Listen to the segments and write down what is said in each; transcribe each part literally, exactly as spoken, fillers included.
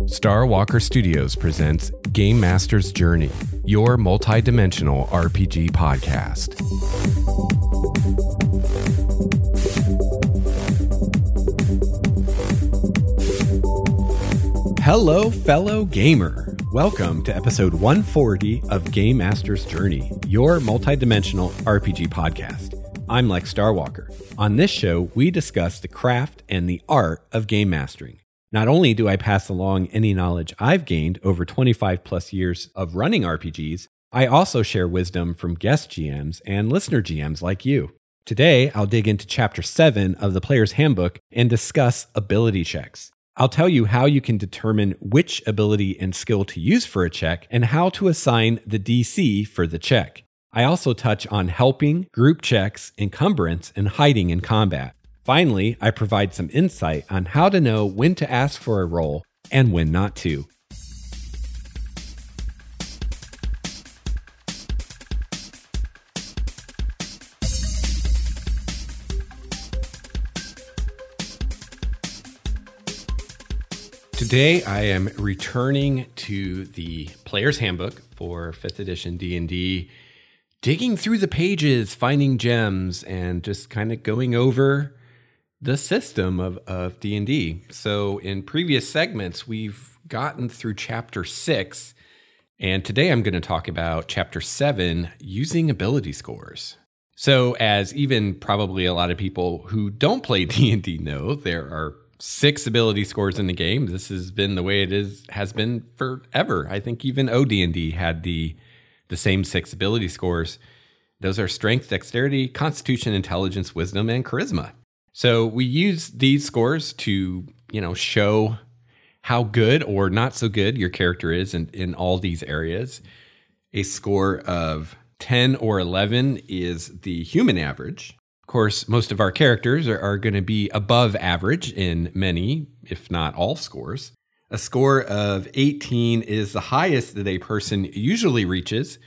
Star Walker Studios presents Game Master's Journey, your multi-dimensional R P G podcast. Hello, fellow gamer. Welcome to episode one forty of Game Master's Journey, your multi-dimensional R P G podcast. I'm Lex Starwalker. On this show, we discuss the craft and the art of game mastering. Not only do I pass along any knowledge I've gained over twenty-five plus years of running R P Gs, I also share wisdom from guest G Ms and listener G Ms like you. Today, I'll dig into Chapter seven of the Player's Handbook and discuss ability checks. I'll tell you how you can determine which ability and skill to use for a check and how to assign the D C for the check. I also touch on helping, group checks, encumbrance, and hiding in combat. Finally, I provide some insight on how to know when to ask for a roll and when not to. Today, I am returning to the Player's Handbook for fifth edition D and D, digging through the pages, finding gems, and just kind of going over the system of, of D and D. So in previous segments, we've gotten through Chapter six, and today I'm going to talk about Chapter seven, using ability scores. So as even probably a lot of people who don't play D and D know, there are six ability scores in the game. This has been the way it is has been forever. I think even O D and D had the the same six ability scores. Those are strength, dexterity, constitution, intelligence, wisdom, and charisma. So we use these scores to, you know, show how good or not so good your character is in, in all these areas. A score of ten or eleven is the human average. Of course, most of our characters are, are going to be above average in many, if not all, scores. A score of eighteen is the highest that a person usually reaches.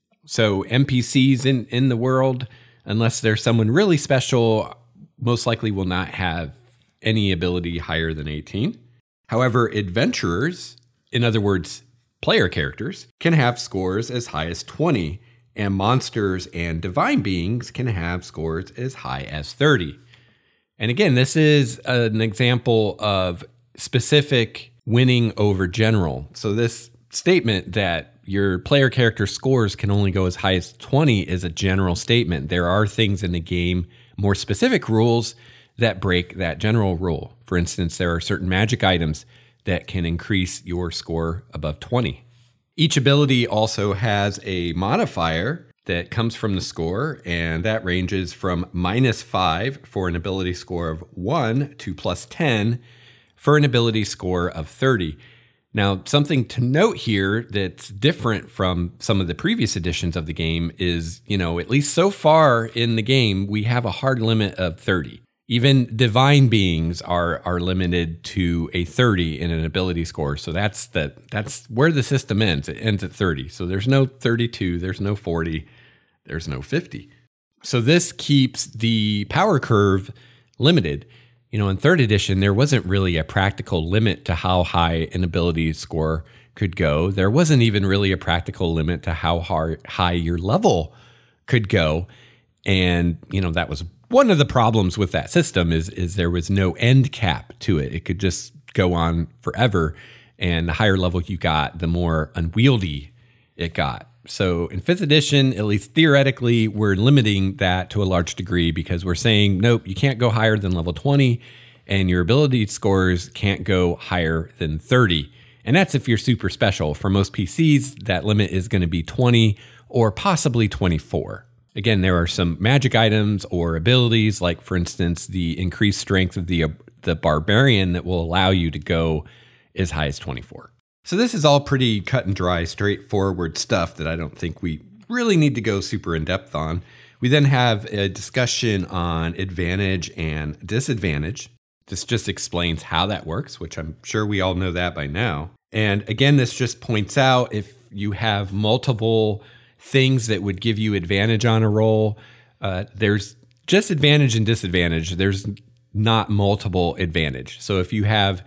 So N P Cs in, in the world, unless there's someone really special, most likely will not have any ability higher than eighteen. However, adventurers, in other words, player characters, can have scores as high as twenty, and monsters and divine beings can have scores as high as thirty. And again, this is an example of specific winning over general. So this statement that your player character scores can only go as high as twenty is a general statement. There are things in the game, more specific rules, that break that general rule. For instance, there are certain magic items that can increase your score above twenty. Each ability also has a modifier that comes from the score, and that ranges from minus five for an ability score of one to plus ten for an ability score of thirty. Now, something to note here that's different from some of the previous editions of the game is, you know, at least so far in the game, we have a hard limit of thirty. Even divine beings are are limited to a thirty in an ability score. So that's the that's where the system ends. It ends at thirty. So there's no thirty-two, there's no forty, there's no fifty. So this keeps the power curve limited. You know, in third edition, there wasn't really a practical limit to how high an ability score could go. There wasn't even really a practical limit to how hard, high your level could go. And, you know, that was one of the problems with that system is, is there was no end cap to it. It could just go on forever. And the higher level you got, the more unwieldy it got. So in fifth edition, at least theoretically, we're limiting that to a large degree because we're saying, nope, you can't go higher than level twenty, and your ability scores can't go higher than thirty. And that's if you're super special. For most P Cs, that limit is going to be twenty or possibly twenty-four. Again, there are some magic items or abilities, like, for instance, the increased strength of the, uh, the barbarian that will allow you to go as high as twenty-four. So this is all pretty cut and dry, straightforward stuff that I don't think we really need to go super in depth on. We then have a discussion on advantage and disadvantage. This just explains how that works, which I'm sure we all know that by now. And again, this just points out if you have multiple things that would give you advantage on a roll, uh, there's just advantage and disadvantage. There's not multiple advantage. So if you have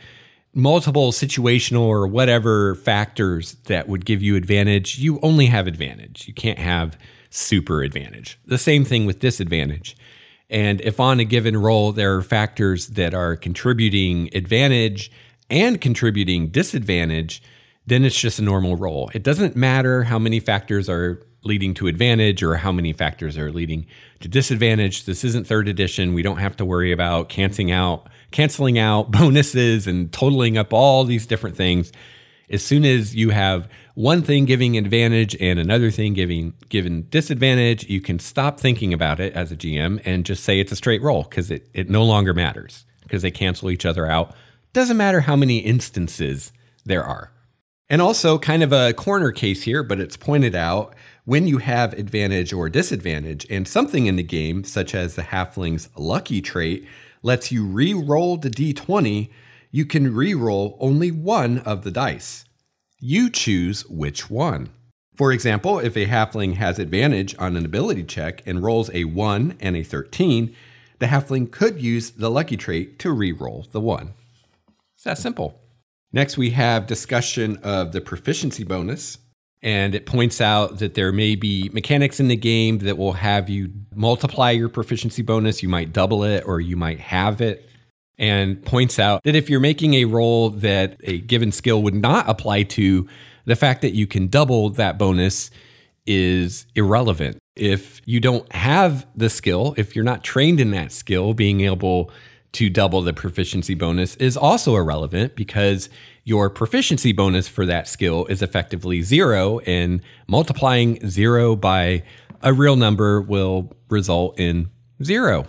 multiple situational or whatever factors that would give you advantage, you only have advantage. You can't have super advantage. The same thing with disadvantage. And if on a given roll there are factors that are contributing advantage and contributing disadvantage, then it's just a normal roll. It doesn't matter how many factors are leading to advantage or how many factors are leading to disadvantage. This isn't third edition. We don't have to worry about canceling out, canceling out bonuses and totaling up all these different things. As soon as you have one thing giving advantage and another thing giving given disadvantage, you can stop thinking about it as a G M and just say it's a straight roll because it, it no longer matters because they cancel each other out. Doesn't matter how many instances there are. And also kind of a corner case here, but it's pointed out when you have advantage or disadvantage and something in the game, such as the Halfling's lucky trait, lets you re-roll the d twenty, you can re-roll only one of the dice. You choose which one. For example, if a Halfling has advantage on an ability check and rolls a one and a thirteen, the Halfling could use the lucky trait to re-roll the one. It's that simple. Next, we have discussion of the proficiency bonus, and it points out that there may be mechanics in the game that will have you multiply your proficiency bonus. You might double it or you might halve it, and points out that if you're making a roll that a given skill would not apply to, the fact that you can double that bonus is irrelevant. If you don't have the skill, if you're not trained in that skill, being able to double the proficiency bonus is also irrelevant because your proficiency bonus for that skill is effectively zero, and multiplying zero by a real number will result in zero.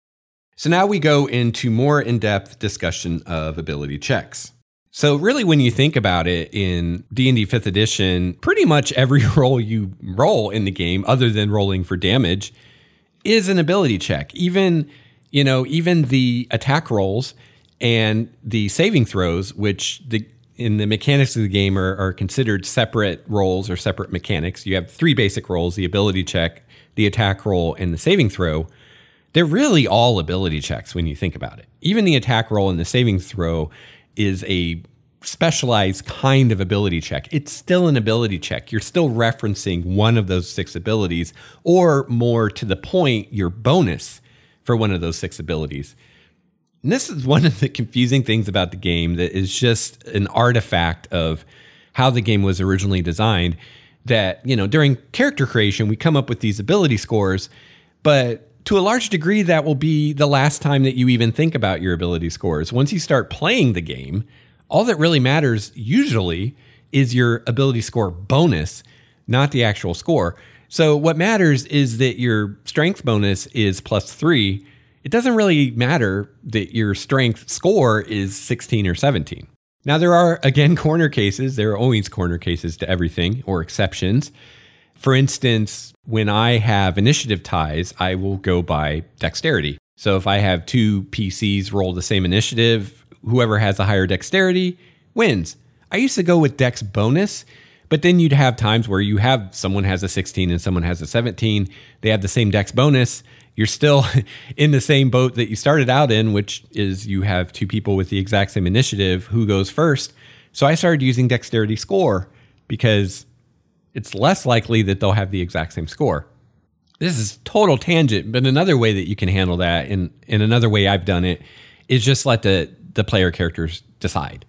So now we go into more in-depth discussion of ability checks. So really, when you think about it, in D and D fifth edition, pretty much every roll you roll in the game, other than rolling for damage, is an ability check. Even You know, even the attack rolls and the saving throws, which the in the mechanics of the game are, are considered separate rolls or separate mechanics. You have three basic rolls: the ability check, the attack roll, and the saving throw. They're really all ability checks when you think about it. Even the attack roll and the saving throw is a specialized kind of ability check. It's still an ability check. You're still referencing one of those six abilities, or more to the point, your bonus for one of those six abilities. And this is one of the confusing things about the game that is just an artifact of how the game was originally designed, that, you know, during character creation, we come up with these ability scores, but to a large degree, that will be the last time that you even think about your ability scores. Once you start playing the game, all that really matters usually is your ability score bonus, not the actual score. So what matters is that your strength bonus is plus three. It doesn't really matter that your strength score is sixteen or seventeen. Now, there are, again, corner cases. There are always corner cases to everything, or exceptions. For instance, when I have initiative ties, I will go by dexterity. So if I have two P Cs roll the same initiative, whoever has a higher dexterity wins. I used to go with dex bonus, but then you'd have times where you have someone has a sixteen and someone has a seventeen. They have the same dex bonus. You're still in the same boat that you started out in, which is you have two people with the exact same initiative. Who goes first? So I started using dexterity score because it's less likely that they'll have the exact same score. This is total tangent, but another way that you can handle that, and, and another way I've done it, is just let the, the player characters decide.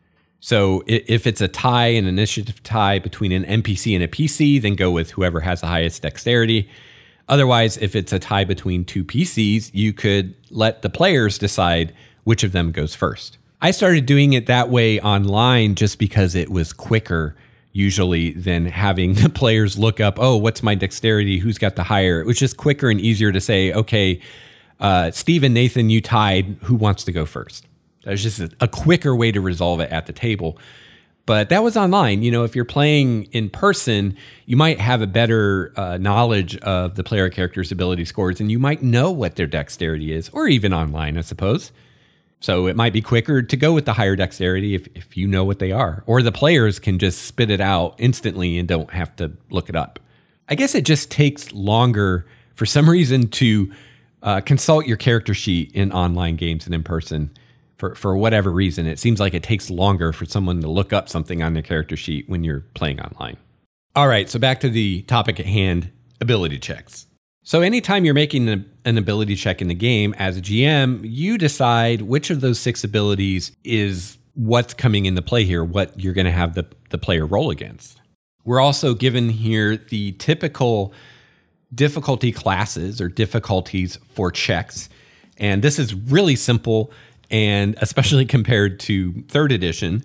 So if it's a tie, an initiative tie between an N P C and a P C, then go with whoever has the highest dexterity. Otherwise, if it's a tie between two P Cs, you could let the players decide which of them goes first. I started doing it that way online just because it was quicker usually than having the players look up, oh, what's my dexterity? Who's got the higher? It was just quicker and easier to say, okay, uh, Steve and Nathan, you tied. Who wants to go first? That was just a, a quicker way to resolve it at the table. But that was online. You know, if you're playing in person, you might have a better uh, knowledge of the player character's ability scores, and you might know what their dexterity is, or even online, I suppose. So it might be quicker to go with the higher dexterity if, if you know what they are. Or the players can just spit it out instantly and don't have to look it up. I guess it just takes longer for some reason to uh, consult your character sheet in online games and in person. for, for whatever reason. It seems like it takes longer for someone to look up something on their character sheet when you're playing online. All right, so back to the topic at hand, ability checks. So anytime you're making an, an ability check in the game as a G M, you decide which of those six abilities is what's coming into play here, what you're going to have the, the player roll against. We're also given here the typical difficulty classes or difficulties for checks. And this is really simple, and especially compared to third edition.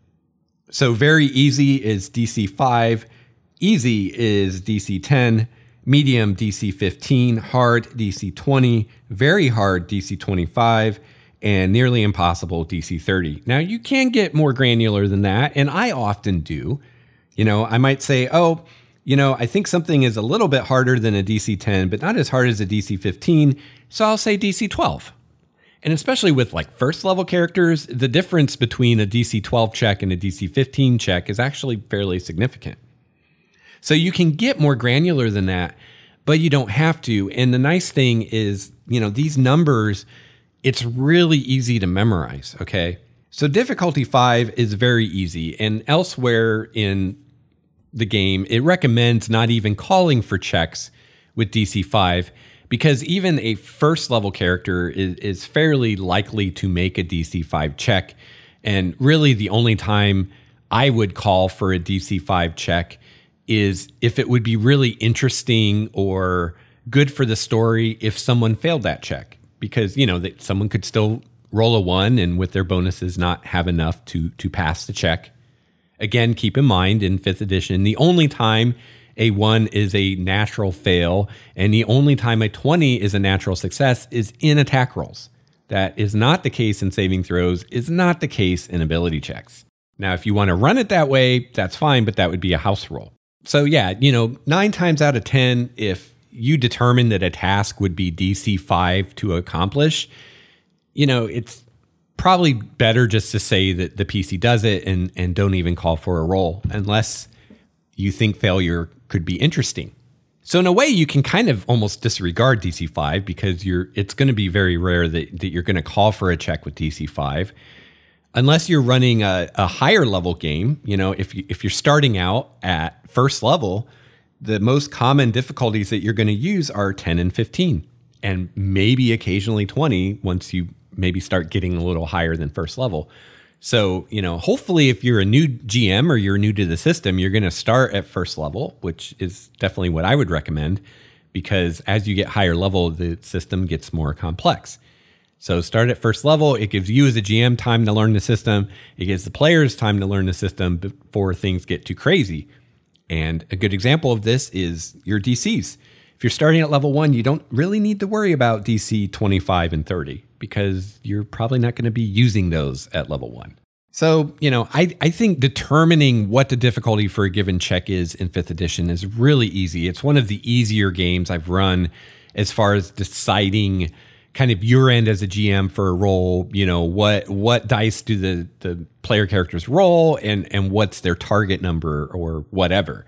So very easy is D C five, easy is D C ten, medium D C fifteen, hard D C twenty, very hard D C twenty-five, and nearly impossible D C thirty. Now you can get more granular than that, and I often do. You know, I might say, oh, you know, I think something is a little bit harder than a D C ten, but not as hard as a D C fifteen, so I'll say D C twelve. And especially with like first level characters, the difference between a D C twelve check and a D C fifteen check is actually fairly significant. So you can get more granular than that, but you don't have to. And the nice thing is, you know, these numbers, it's really easy to memorize, okay? So difficulty five is very easy, and elsewhere in the game, it recommends not even calling for checks with D C five, because even a first level character is, is fairly likely to make a D C five check. And really the only time I would call for a D C five check is if it would be really interesting or good for the story if someone failed that check, because, you know, that someone could still roll a one and with their bonuses not have enough to, to pass the check. Again, keep in mind in fifth edition, the only time a one is a natural fail and the only time a twenty is a natural success is in attack rolls. That is not the case in saving throws, is not the case in ability checks. Now, if you want to run it that way, that's fine, but that would be a house roll. So yeah, you know, nine times out of ten, if you determine that a task would be D C five to accomplish, you know, it's probably better just to say that the P C does it and, and don't even call for a roll unless you think failure could be interesting. So in a way, you can kind of almost disregard D C five because you're it's going to be very rare that, that you're going to call for a check with D C five. Unless you're running a, a higher level game, you know, if, you, if you're starting out at first level, the most common difficulties that you're going to use are ten and fifteen, and maybe occasionally twenty once you maybe start getting a little higher than first level. So, you know, hopefully if you're a new G M or you're new to the system, you're going to start at first level, which is definitely what I would recommend, because as you get higher level, the system gets more complex. So start at first level. It gives you as a G M time to learn the system. It gives the players time to learn the system before things get too crazy. And a good example of this is your D Cs. If you're starting at level one, you don't really need to worry about D C twenty-five and thirty because you're probably not going to be using those at level one. So, you know, I, I think determining what the difficulty for a given check is in fifth edition is really easy. It's one of the easier games I've run as far as deciding kind of your end as a G M for a roll. You know, what what dice do the, the player characters roll and, and what's their target number or whatever.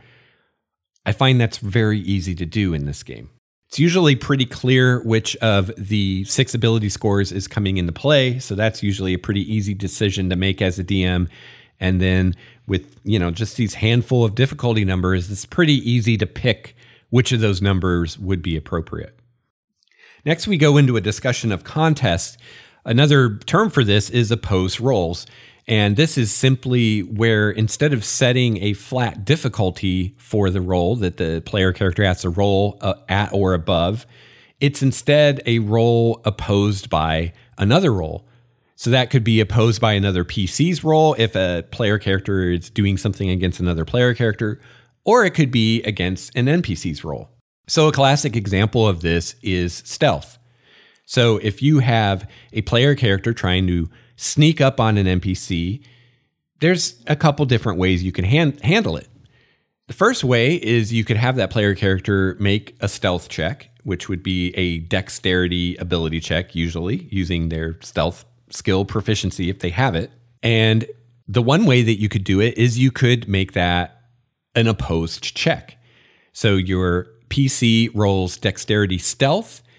I find that's very easy to do in this game. It's usually pretty clear which of the six ability scores is coming into play. So that's usually a pretty easy decision to make as a D M. And then with, you know, just these handful of difficulty numbers, it's pretty easy to pick which of those numbers would be appropriate. Next, we go into a discussion of contests. Another term for this is opposed rolls. And this is simply where instead of setting a flat difficulty for the roll that the player character has to roll uh, at or above, it's instead a roll opposed by another roll. So that could be opposed by another P C's roll if a player character is doing something against another player character, or it could be against an N P C's roll. So a classic example of this is stealth. So if you have a player character trying to sneak up on an N P C, there's a couple different ways you can hand, handle it. The first way is you could have that player character make a stealth check, which would be a dexterity ability check, usually using their stealth skill proficiency if they have it. And the one way that you could do it is you could make that an opposed check. So your P C rolls dexterity stealth,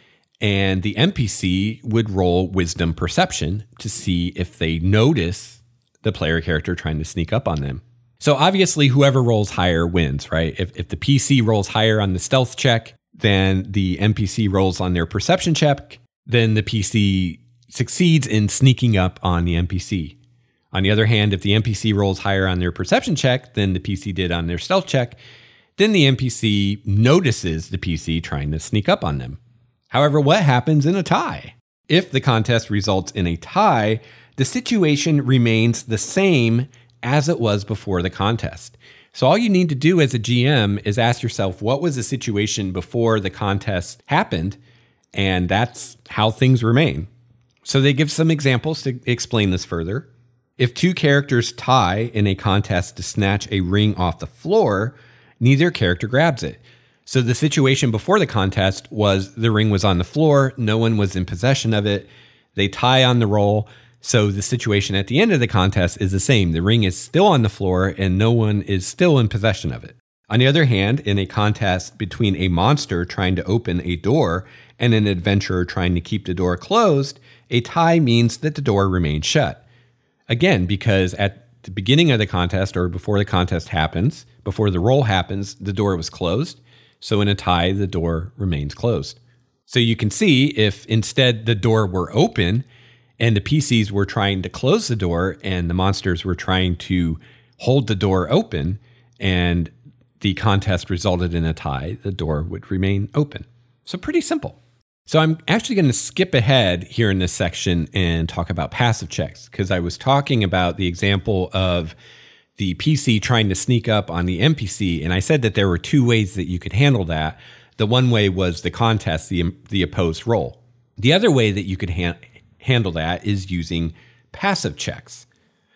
and the N P C would roll wisdom perception to see if they notice the player character trying to sneak up on them. So obviously whoever rolls higher wins, right? If, if the P C rolls higher on the stealth check than the N P C rolls on their perception check, then the P C succeeds in sneaking up on the N P C. On the other hand, if the N P C rolls higher on their perception check than the P C did on their stealth check, then the N P C notices the P C trying to sneak up on them. However, what happens in a tie? If the contest results in a tie, the situation remains the same as it was before the contest. So all you need to do as a G M is ask yourself, what was the situation before the contest happened? And that's how things remain. So they give some examples to explain this further. If two characters tie in a contest to snatch a ring off the floor, neither character grabs it. So the situation before the contest was the ring was on the floor, no one was in possession of it, they tie on the roll. So the situation at the end of the contest is the same. The ring is still on the floor and no one is still in possession of it. On the other hand, in a contest between a monster trying to open a door and an adventurer trying to keep the door closed, a tie means that the door remains shut. Again, because at the beginning of the contest or before the contest happens, before the roll happens, the door was closed. So in a tie, the door remains closed. So you can see if instead the door were open and the P Cs were trying to close the door and the monsters were trying to hold the door open and the contest resulted in a tie, the door would remain open. So pretty simple. So I'm actually going to skip ahead here in this section and talk about passive checks because I was talking about the example of the P C trying to sneak up on the N P C, and I said that there were two ways that you could handle that. The one way was the contest, the, the opposed roll. The other way that you could ha- handle that is using passive checks.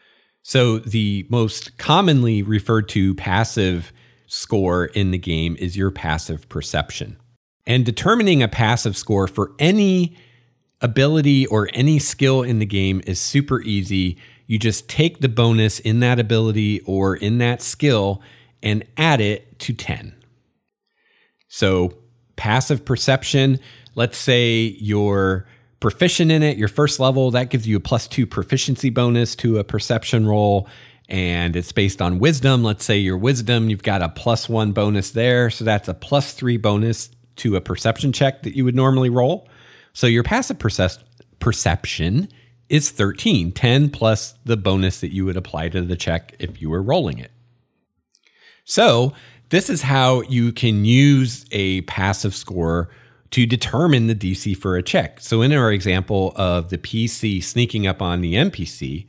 So the most commonly referred to passive score in the game is your passive perception. And determining a passive score for any ability or any skill in the game is super easy. You just take the bonus in that ability or in that skill and add it to ten. So passive perception, let's say you're proficient in it, your first level, that gives you a plus two proficiency bonus to a perception roll. And it's based on wisdom. Let's say your wisdom, you've got a plus one bonus there. So that's a plus three bonus to a perception check that you would normally roll. So your passive perce- perception is thirteen, ten plus the bonus that you would apply to the check if you were rolling it. So this is how you can use a passive score to determine the D C for a check. So in our example of the P C sneaking up on the N P C,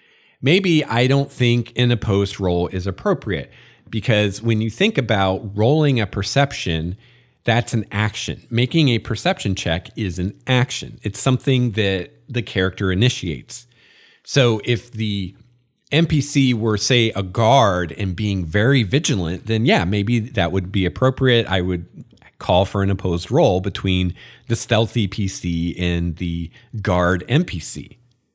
maybe I don't think an opposed roll is appropriate because when you think about rolling a perception, that's an action. Making a perception check is an action. It's something that the character initiates. So if the N P C were, say, a guard and being very vigilant, then yeah, maybe that would be appropriate. I would call for an opposed roll between the stealthy P C and the guard N P C.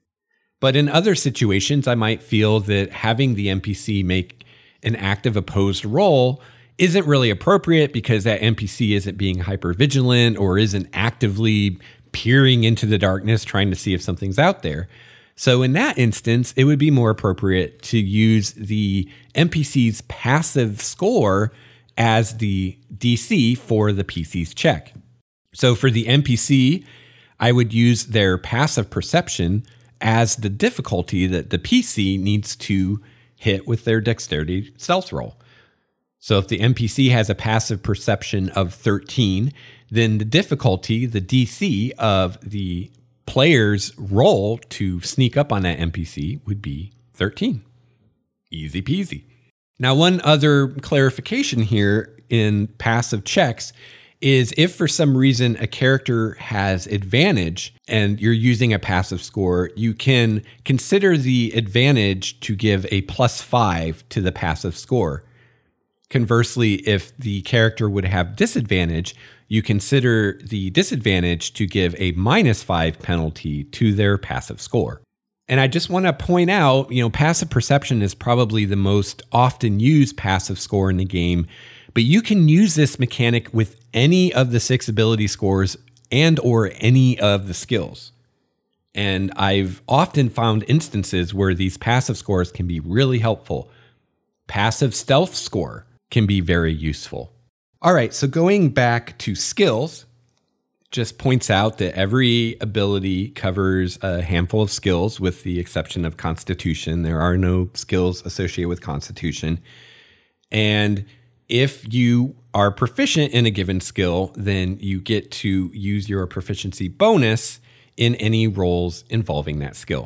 But in other situations, I might feel that having the N P C make an active opposed roll isn't really appropriate because that N P C isn't being hyper-vigilant or isn't actively peering into the darkness trying to see if something's out there. So in that instance, it would be more appropriate to use the N P C's passive score as the D C for the P C's check. So for the N P C, I would use their passive perception as the difficulty that the P C needs to hit with their dexterity stealth roll. So if the N P C has a passive perception of thirteen, then the difficulty, the D C of the player's roll to sneak up on that N P C would be thirteen. Easy peasy. Now, one other clarification here in passive checks is if for some reason a character has advantage and you're using a passive score, you can consider the advantage to give a plus five to the passive score. Conversely, if the character would have disadvantage, you consider the disadvantage to give a minus five penalty to their passive score. And I just want to point out, you know, passive perception is probably the most often used passive score in the game, but you can use this mechanic with any of the six ability scores and or any of the skills. And I've often found instances where these passive scores can be really helpful. Passive stealth score can be very useful. All right, so going back to skills, just points out that every ability covers a handful of skills with the exception of Constitution. There are no skills associated with Constitution. And if you are proficient in a given skill, then you get to use your proficiency bonus in any roles involving that skill.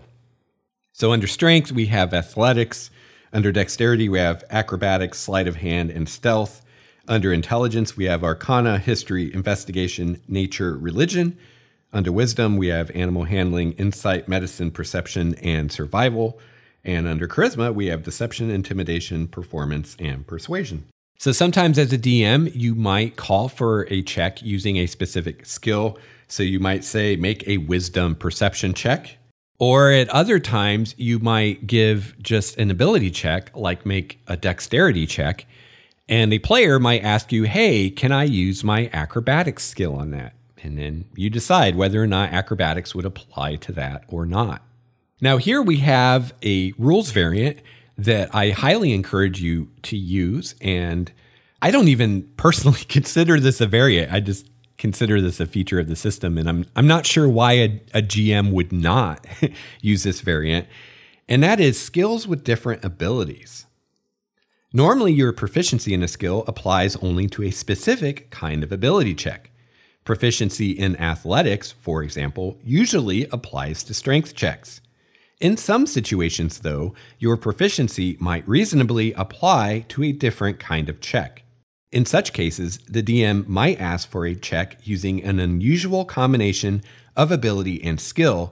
So under strength, we have athletics. Under dexterity, we have acrobatics, sleight of hand, and stealth. Under intelligence, we have arcana, history, investigation, nature, religion. Under wisdom, we have animal handling, insight, medicine, perception, and survival. And under charisma, we have deception, intimidation, performance, and persuasion. So sometimes as a D M, you might call for a check using a specific skill. So you might say, make a wisdom perception check. Or at other times, you might give just an ability check, like make a dexterity check. And a player might ask you, hey, can I use my acrobatics skill on that? And then you decide whether or not acrobatics would apply to that or not. Now here we have a rules variant that I highly encourage you to use. And I don't even personally consider this a variant. I just consider this a feature of the system. And I'm I'm not sure why a, a G M would not use this variant. And that is skills with different abilities. Normally, your proficiency in a skill applies only to a specific kind of ability check. Proficiency in athletics, for example, usually applies to strength checks. In some situations, though, your proficiency might reasonably apply to a different kind of check. In such cases, the D M might ask for a check using an unusual combination of ability and skill,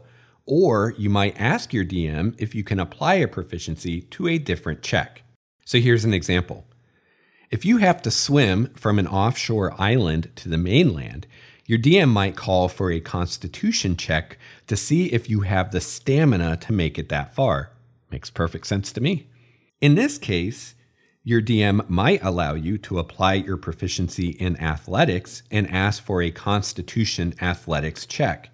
or you might ask your D M if you can apply a proficiency to a different check. So here's an example. If you have to swim from an offshore island to the mainland, your D M might call for a Constitution check to see if you have the stamina to make it that far. Makes perfect sense to me. In this case, your D M might allow you to apply your proficiency in athletics and ask for a Constitution athletics check.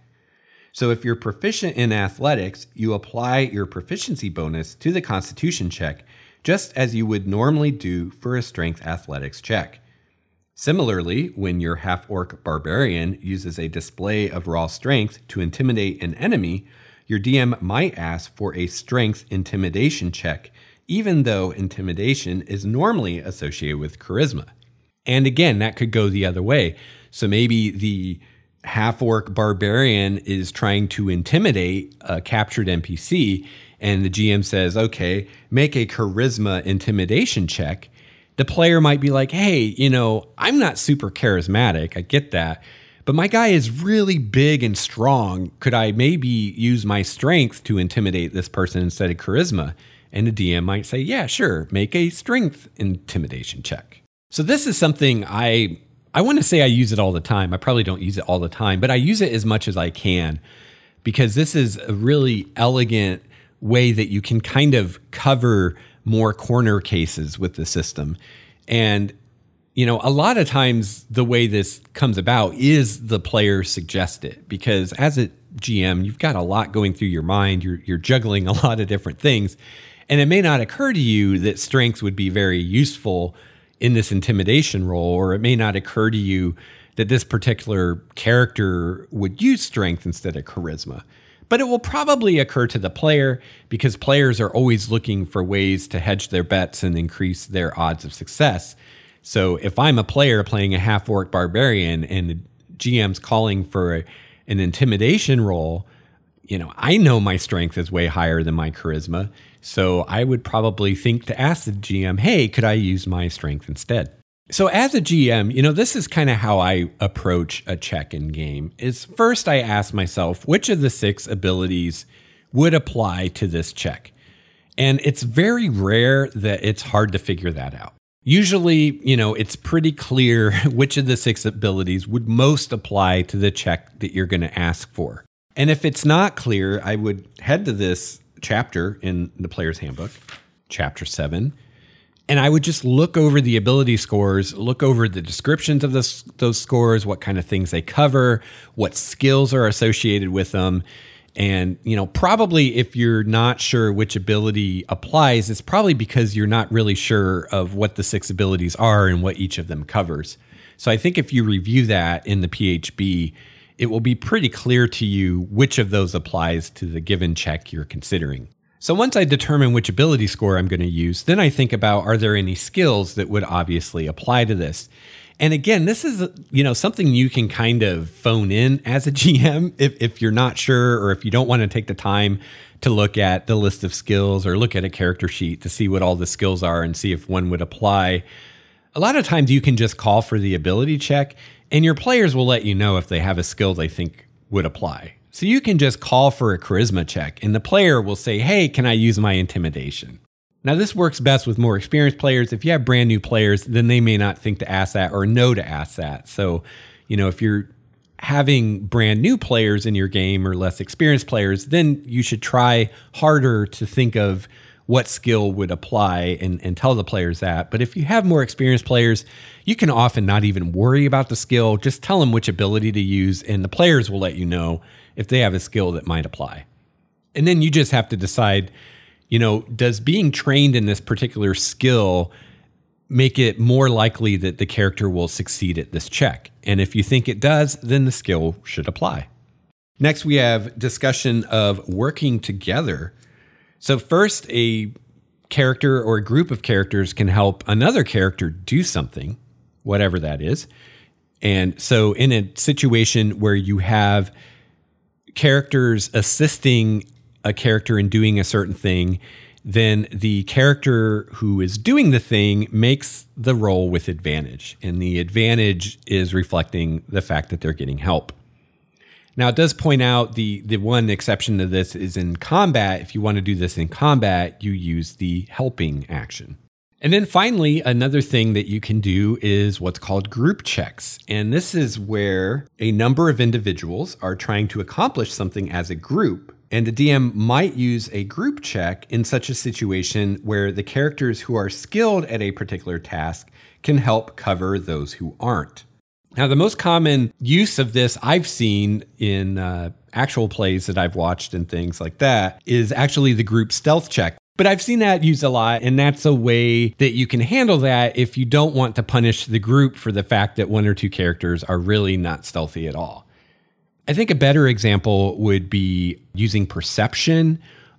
So if you're proficient in athletics, you apply your proficiency bonus to the Constitution check, just as you would normally do for a strength athletics check. Similarly, when your half-orc barbarian uses a display of raw strength to intimidate an enemy, your D M might ask for a strength intimidation check, even though intimidation is normally associated with charisma. And again, that could go the other way. So maybe the half-orc barbarian is trying to intimidate a captured N P C, and the G M says, okay, make a charisma intimidation check. The player might be like, hey, you know, I'm not super charismatic. I get that. But my guy is really big and strong. Could I maybe use my strength to intimidate this person instead of charisma? And the D M might say, yeah, sure, make a strength intimidation check. So this is something I, I want to say I use it all the time. I probably don't use it all the time, but I use it as much as I can because this is a really elegant way that you can kind of cover more corner cases with the system. And, you know, a lot of times the way this comes about is the player suggests it, because as a G M, you've got a lot going through your mind. You're, you're juggling a lot of different things. And it may not occur to you that strength would be very useful in this intimidation role, or it may not occur to you that this particular character would use strength instead of charisma. But it will probably occur to the player because players are always looking for ways to hedge their bets and increase their odds of success. So if I'm a player playing a half-orc barbarian and the G M's calling for a, an intimidation roll, you know, I know my strength is way higher than my charisma. So I would probably think to ask the G M, hey, could I use my strength instead? So as a G M, you know, this is kind of how I approach a check in game is first I ask myself, which of the six abilities would apply to this check? And it's very rare that it's hard to figure that out. Usually, you know, it's pretty clear which of the six abilities would most apply to the check that you're going to ask for. And if it's not clear, I would head to this chapter in the Player's Handbook, chapter seven, And I would just look over the ability scores, look over the descriptions of this, those scores, what kind of things they cover, what skills are associated with them. And, you know, probably if you're not sure which ability applies, it's probably because you're not really sure of what the six abilities are and what each of them covers. So I think if you review that in the P H B, it will be pretty clear to you which of those applies to the given check you're considering. So once I determine which ability score I'm going to use, then I think about, are there any skills that would obviously apply to this? And again, this is, you know, something you can kind of phone in as a G M if, if you're not sure, or if you don't want to take the time to look at the list of skills or look at a character sheet to see what all the skills are and see if one would apply. A lot of times you can just call for the ability check and your players will let you know if they have a skill they think would apply. So you can just call for a charisma check and the player will say, hey, can I use my intimidation? Now this works best with more experienced players. If you have brand new players, then they may not think to ask that or know to ask that. So, you know, if you're having brand new players in your game or less experienced players, then you should try harder to think of what skill would apply and, and tell the players that. But if you have more experienced players, you can often not even worry about the skill. Just tell them which ability to use and the players will let you know if they have a skill that might apply. And then you just have to decide, you know, does being trained in this particular skill make it more likely that the character will succeed at this check? And if you think it does, then the skill should apply. Next, we have discussion of working together. So first, a character or a group of characters can help another character do something, whatever that is. And so in a situation where you have characters assisting a character in doing a certain thing, then the character who is doing the thing makes the roll with advantage. And the advantage is reflecting the fact that they're getting help. Now, it does point out the, the one exception to this is in combat. If you want to do this in combat, you use the helping action. And then finally, another thing that you can do is what's called group checks. And this is where a number of individuals are trying to accomplish something as a group. And the D M might use a group check in such a situation where the characters who are skilled at a particular task can help cover those who aren't. Now, the most common use of this I've seen in uh, actual plays that I've watched and things like that is actually the group stealth check. But I've seen that used a lot, and that's a way that you can handle that if you don't want to punish the group for the fact that one or two characters are really not stealthy at all. I think a better example would be using perception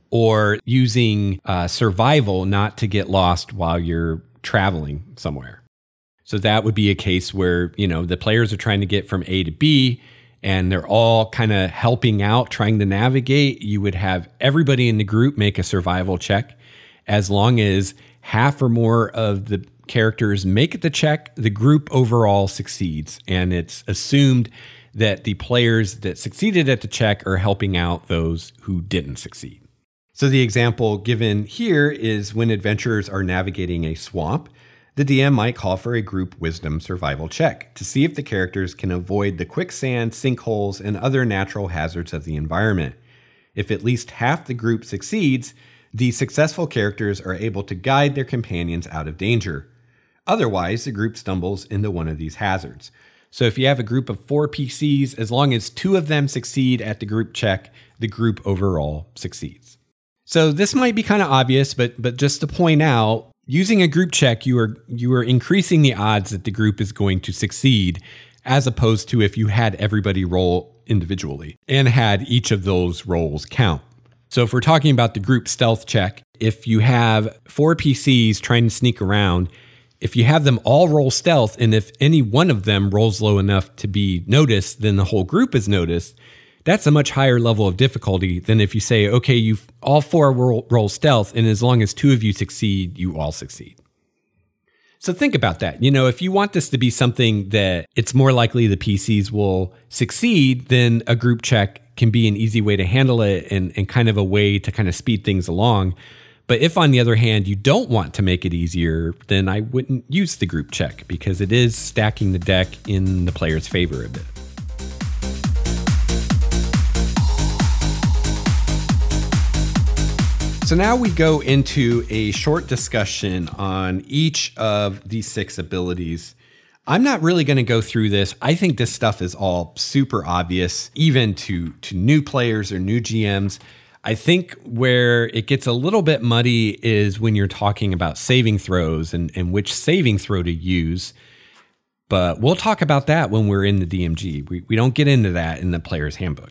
or using uh, survival not to get lost while you're traveling somewhere. So that would be a case where, you know, the players are trying to get from A to B and they're all kind of helping out, trying to navigate. You would have everybody in the group make a survival check. As long as half or more of the characters make the check, the group overall succeeds. And it's assumed that the players that succeeded at the check are helping out those who didn't succeed. So the example given here is when adventurers are navigating a swamp, the D M might call for a group wisdom survival check to see if the characters can avoid the quicksand, sinkholes, and other natural hazards of the environment. If at least half the group succeeds, the successful characters are able to guide their companions out of danger. Otherwise, the group stumbles into one of these hazards. So if you have a group of four P Cs, as long as two of them succeed at the group check, the group overall succeeds. So this might be kind of obvious, but but just to point out, using a group check, you are you are increasing the odds that the group is going to succeed, as opposed to if you had everybody roll individually and had each of those rolls count. So if we're talking about the group stealth check, if you have four P Cs trying to sneak around, if you have them all roll stealth, and if any one of them rolls low enough to be noticed, then the whole group is noticed. That's a much higher level of difficulty than if you say, okay, you all four roll, roll stealth, and as long as two of you succeed, you all succeed. So think about that. You know, if you want this to be something that it's more likely the P Cs will succeed, then a group check can be an easy way to handle it and, and kind of a way to kind of speed things along. But if, on the other hand, you don't want to make it easier, then I wouldn't use the group check because it is stacking the deck in the player's favor a bit. So now we go into a short discussion on each of these six abilities. I'm not really going to go through this. I think this stuff is all super obvious, even to, to new players or new G Ms. I think where it gets a little bit muddy is when you're talking about saving throws and, and which saving throw to use. But we'll talk about that when we're in the D M G. We, we don't get into that in the player's handbook.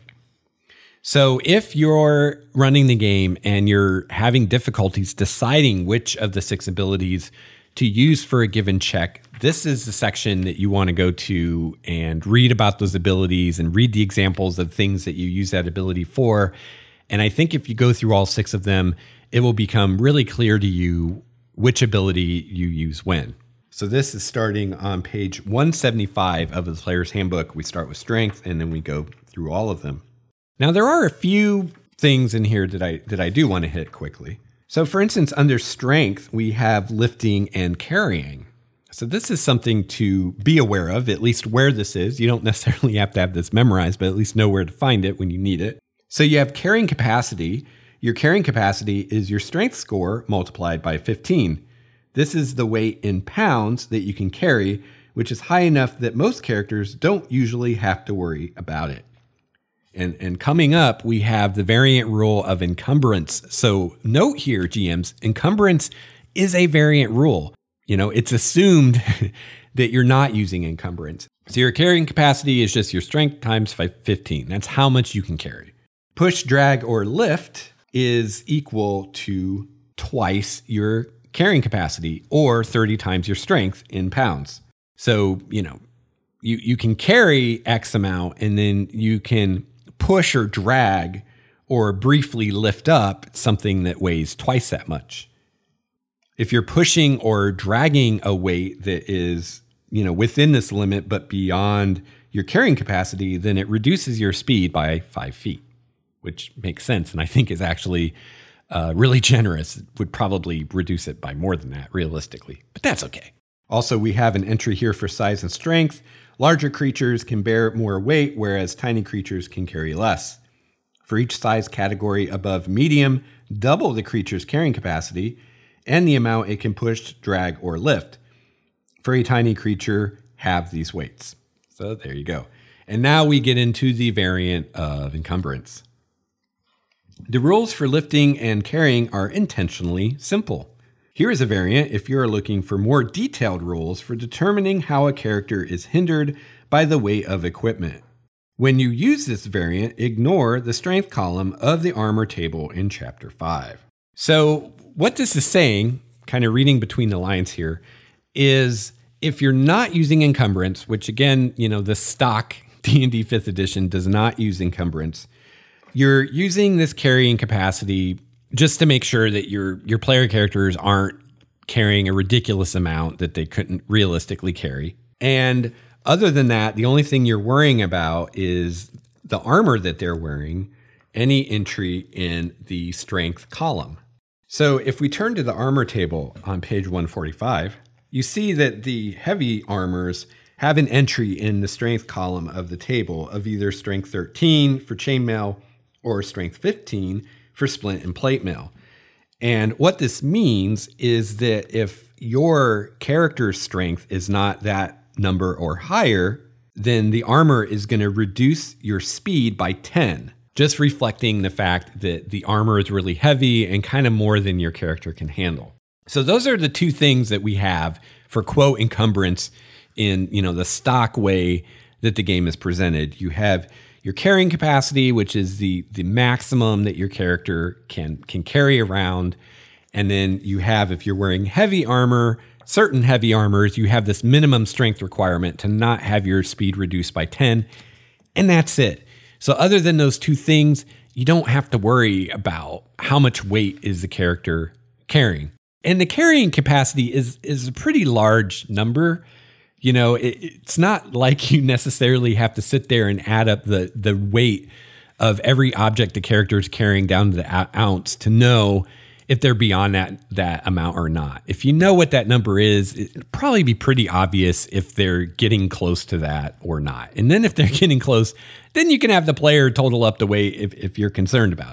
So if you're running the game and you're having difficulties deciding which of the six abilities to use for a given check, this is the section that you want to go to and read about those abilities and read the examples of things that you use that ability for. And I think if you go through all six of them, it will become really clear to you which ability you use when. So this is starting on page one seventy-five of the player's handbook. We start with strength and then we go through all of them. Now, there are a few things in here that I that I do want to hit quickly. So, for instance, under strength, we have lifting and carrying. So this is something to be aware of, at least where this is. You don't necessarily have to have this memorized, but at least know where to find it when you need it. So you have carrying capacity. Your carrying capacity is your strength score multiplied by fifteen. This is the weight in pounds that you can carry, which is high enough that most characters don't usually have to worry about it. And, and coming up, we have the variant rule of encumbrance. So note here, G Ms, encumbrance is a variant rule. You know, it's assumed that you're not using encumbrance. So your carrying capacity is just your strength times fifteen. That's how much you can carry. Push, drag, or lift is equal to twice your carrying capacity or thirty times your strength in pounds. So, you know, you, you can carry X amount and then you can push or drag or briefly lift up something that weighs twice that much. If you're pushing or dragging a weight that is, you know, within this limit but beyond your carrying capacity, then it reduces your speed by five feet, which makes sense and I think is actually uh, really generous. It would probably reduce it by more than that realistically, but that's okay. Also, we have an entry here for size and strength. Larger creatures can bear more weight, whereas tiny creatures can carry less. For each size category above medium, double the creature's carrying capacity and the amount it can push, drag, or lift. For a tiny creature, halve these weights. So there you go. And now we get into the variant of encumbrance. The rules for lifting and carrying are intentionally simple. Here is a variant if you're looking for more detailed rules for determining how a character is hindered by the weight of equipment. When you use this variant, ignore the strength column of the armor table in chapter five. So what this is saying, kind of reading between the lines here, is if you're not using encumbrance, which again, you know, the stock D and D fifth edition does not use encumbrance, you're using this carrying capacity just to make sure that your your player characters aren't carrying a ridiculous amount that they couldn't realistically carry. And other than that, the only thing you're worrying about is the armor that they're wearing, any entry in the strength column. So if we turn to the armor table on page one forty-five, you see that the heavy armors have an entry in the strength column of the table of either strength thirteen for chainmail or strength fifteen for splint and plate mail. And what this means is that if your character's strength is not that number or higher, then the armor is going to reduce your speed by ten, just reflecting the fact that the armor is really heavy and kind of more than your character can handle. So those are the two things that we have for quote encumbrance in, you know, the stock way that the game is presented. You have your carrying capacity, which is the the maximum that your character can can carry around. And then you have, if you're wearing heavy armor, certain heavy armors, you have this minimum strength requirement to not have your speed reduced by ten. And that's it. So other than those two things, you don't have to worry about how much weight is the character carrying. And the carrying capacity is is a pretty large number. You know, it, it's not like you necessarily have to sit there and add up the the weight of every object the character is carrying down to the ounce to know if they're beyond that that amount or not. If you know what that number is, it'd probably be pretty obvious if they're getting close to that or not. And then if they're getting close, then you can have the player total up the weight if, if you're concerned about it.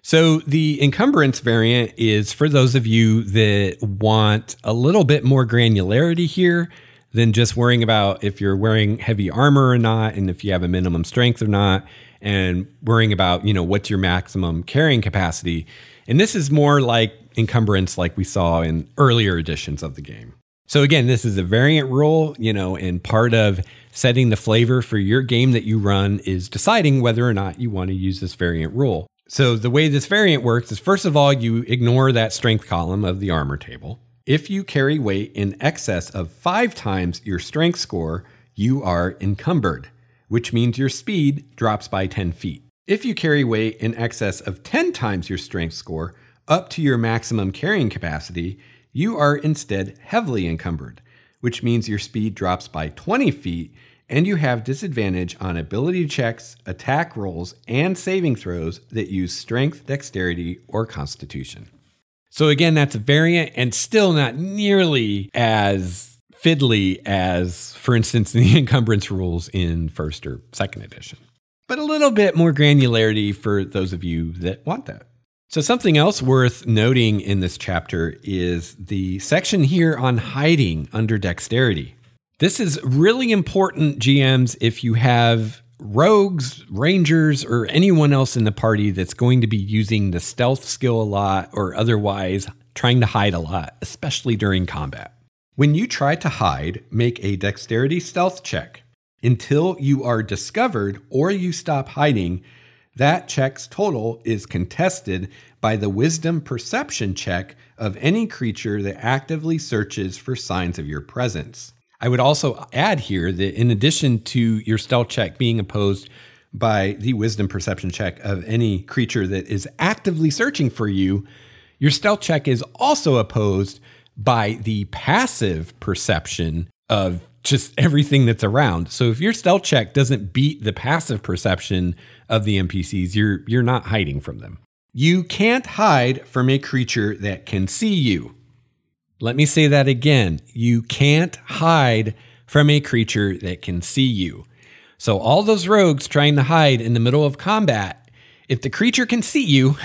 So the encumbrance variant is for those of you that want a little bit more granularity here than just worrying about if you're wearing heavy armor or not, and if you have a minimum strength or not, and worrying about, you know, what's your maximum carrying capacity. And this is more like encumbrance like we saw in earlier editions of the game. So again, this is a variant rule, you know, and part of setting the flavor for your game that you run is deciding whether or not you want to use this variant rule. So the way this variant works is, first of all, you ignore that strength column of the armor table. If you carry weight in excess of five times your strength score, you are encumbered, which means your speed drops by ten feet. If you carry weight in excess of ten times your strength score, up to your maximum carrying capacity, you are instead heavily encumbered, which means your speed drops by twenty feet and you have disadvantage on ability checks, attack rolls, and saving throws that use strength, dexterity, or constitution. So again, that's a variant and still not nearly as fiddly as, for instance, the encumbrance rules in first or second edition. But a little bit more granularity for those of you that want that. So something else worth noting in this chapter is the section here on hiding under dexterity. This is really important, G Ms, if you have rogues, rangers, or anyone else in the party that's going to be using the stealth skill a lot or otherwise trying to hide a lot, especially during combat. When you try to hide, make a dexterity stealth check. Until you are discovered or you stop hiding, that check's total is contested by the wisdom perception check of any creature that actively searches for signs of your presence. I would also add here that in addition to your stealth check being opposed by the wisdom perception check of any creature that is actively searching for you, your stealth check is also opposed by the passive perception of just everything that's around. So if your stealth check doesn't beat the passive perception of the N P Cs, you're you're not hiding from them. You can't hide from a creature that can see you. Let me say that again. You can't hide from a creature that can see you. So all those rogues trying to hide in the middle of combat, if the creature can see you,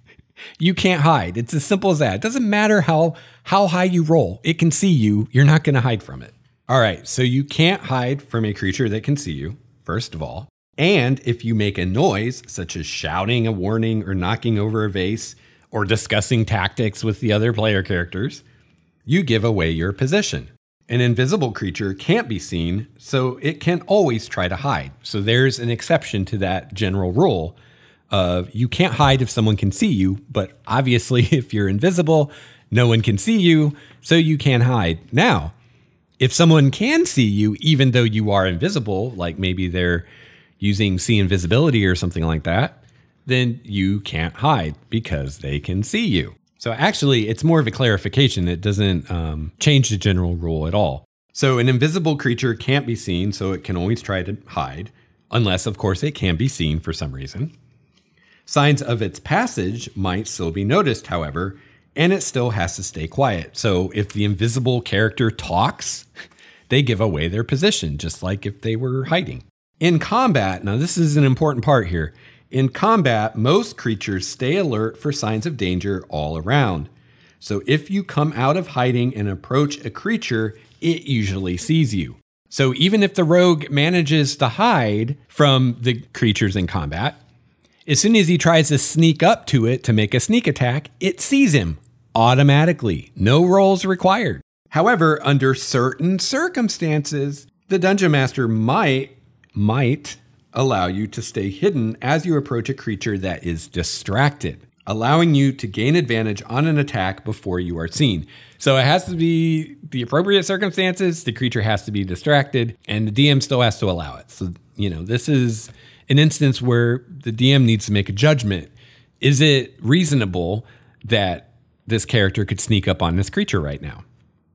you can't hide. It's as simple as that. It doesn't matter how, how high you roll. It can see you. You're not going to hide from it. All right, so you can't hide from a creature that can see you, first of all. And if you make a noise, such as shouting a warning or knocking over a vase or discussing tactics with the other player characters, you give away your position. An invisible creature can't be seen, so it can always try to hide. So there's an exception to that general rule of you can't hide if someone can see you, but obviously if you're invisible, no one can see you, so you can't hide. Now, if someone can see you, even though you are invisible, like maybe they're using see invisibility or something like that, then you can't hide because they can see you. So actually, it's more of a clarification. It doesn't um, change the general rule at all. So an invisible creature can't be seen, so it can always try to hide, unless, of course, it can be seen for some reason. Signs of its passage might still be noticed, however, and it still has to stay quiet. So if the invisible character talks, they give away their position, just like if they were hiding. In combat, now this is an important part here. In combat, most creatures stay alert for signs of danger all around. So if you come out of hiding and approach a creature, it usually sees you. So even if the rogue manages to hide from the creatures in combat, as soon as he tries to sneak up to it to make a sneak attack, it sees him automatically. No rolls required. However, under certain circumstances, the Dungeon Master might, might allow you to stay hidden as you approach a creature that is distracted, allowing you to gain advantage on an attack before you are seen. So it has to be the appropriate circumstances, the creature has to be distracted, and the D M still has to allow it. So, you know, this is an instance where the D M needs to make a judgment. Is it reasonable that this character could sneak up on this creature right now?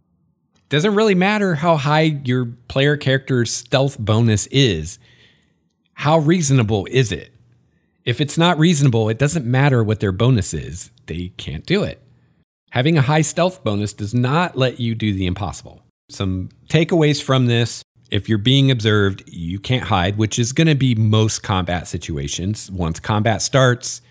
Doesn't really matter how high your player character's stealth bonus is. How reasonable is it? If it's not reasonable, it doesn't matter what their bonus is. They can't do it. Having a high stealth bonus does not let you do the impossible. Some takeaways from this: if you're being observed, you can't hide, which is going to be most combat situations. Once combat starts,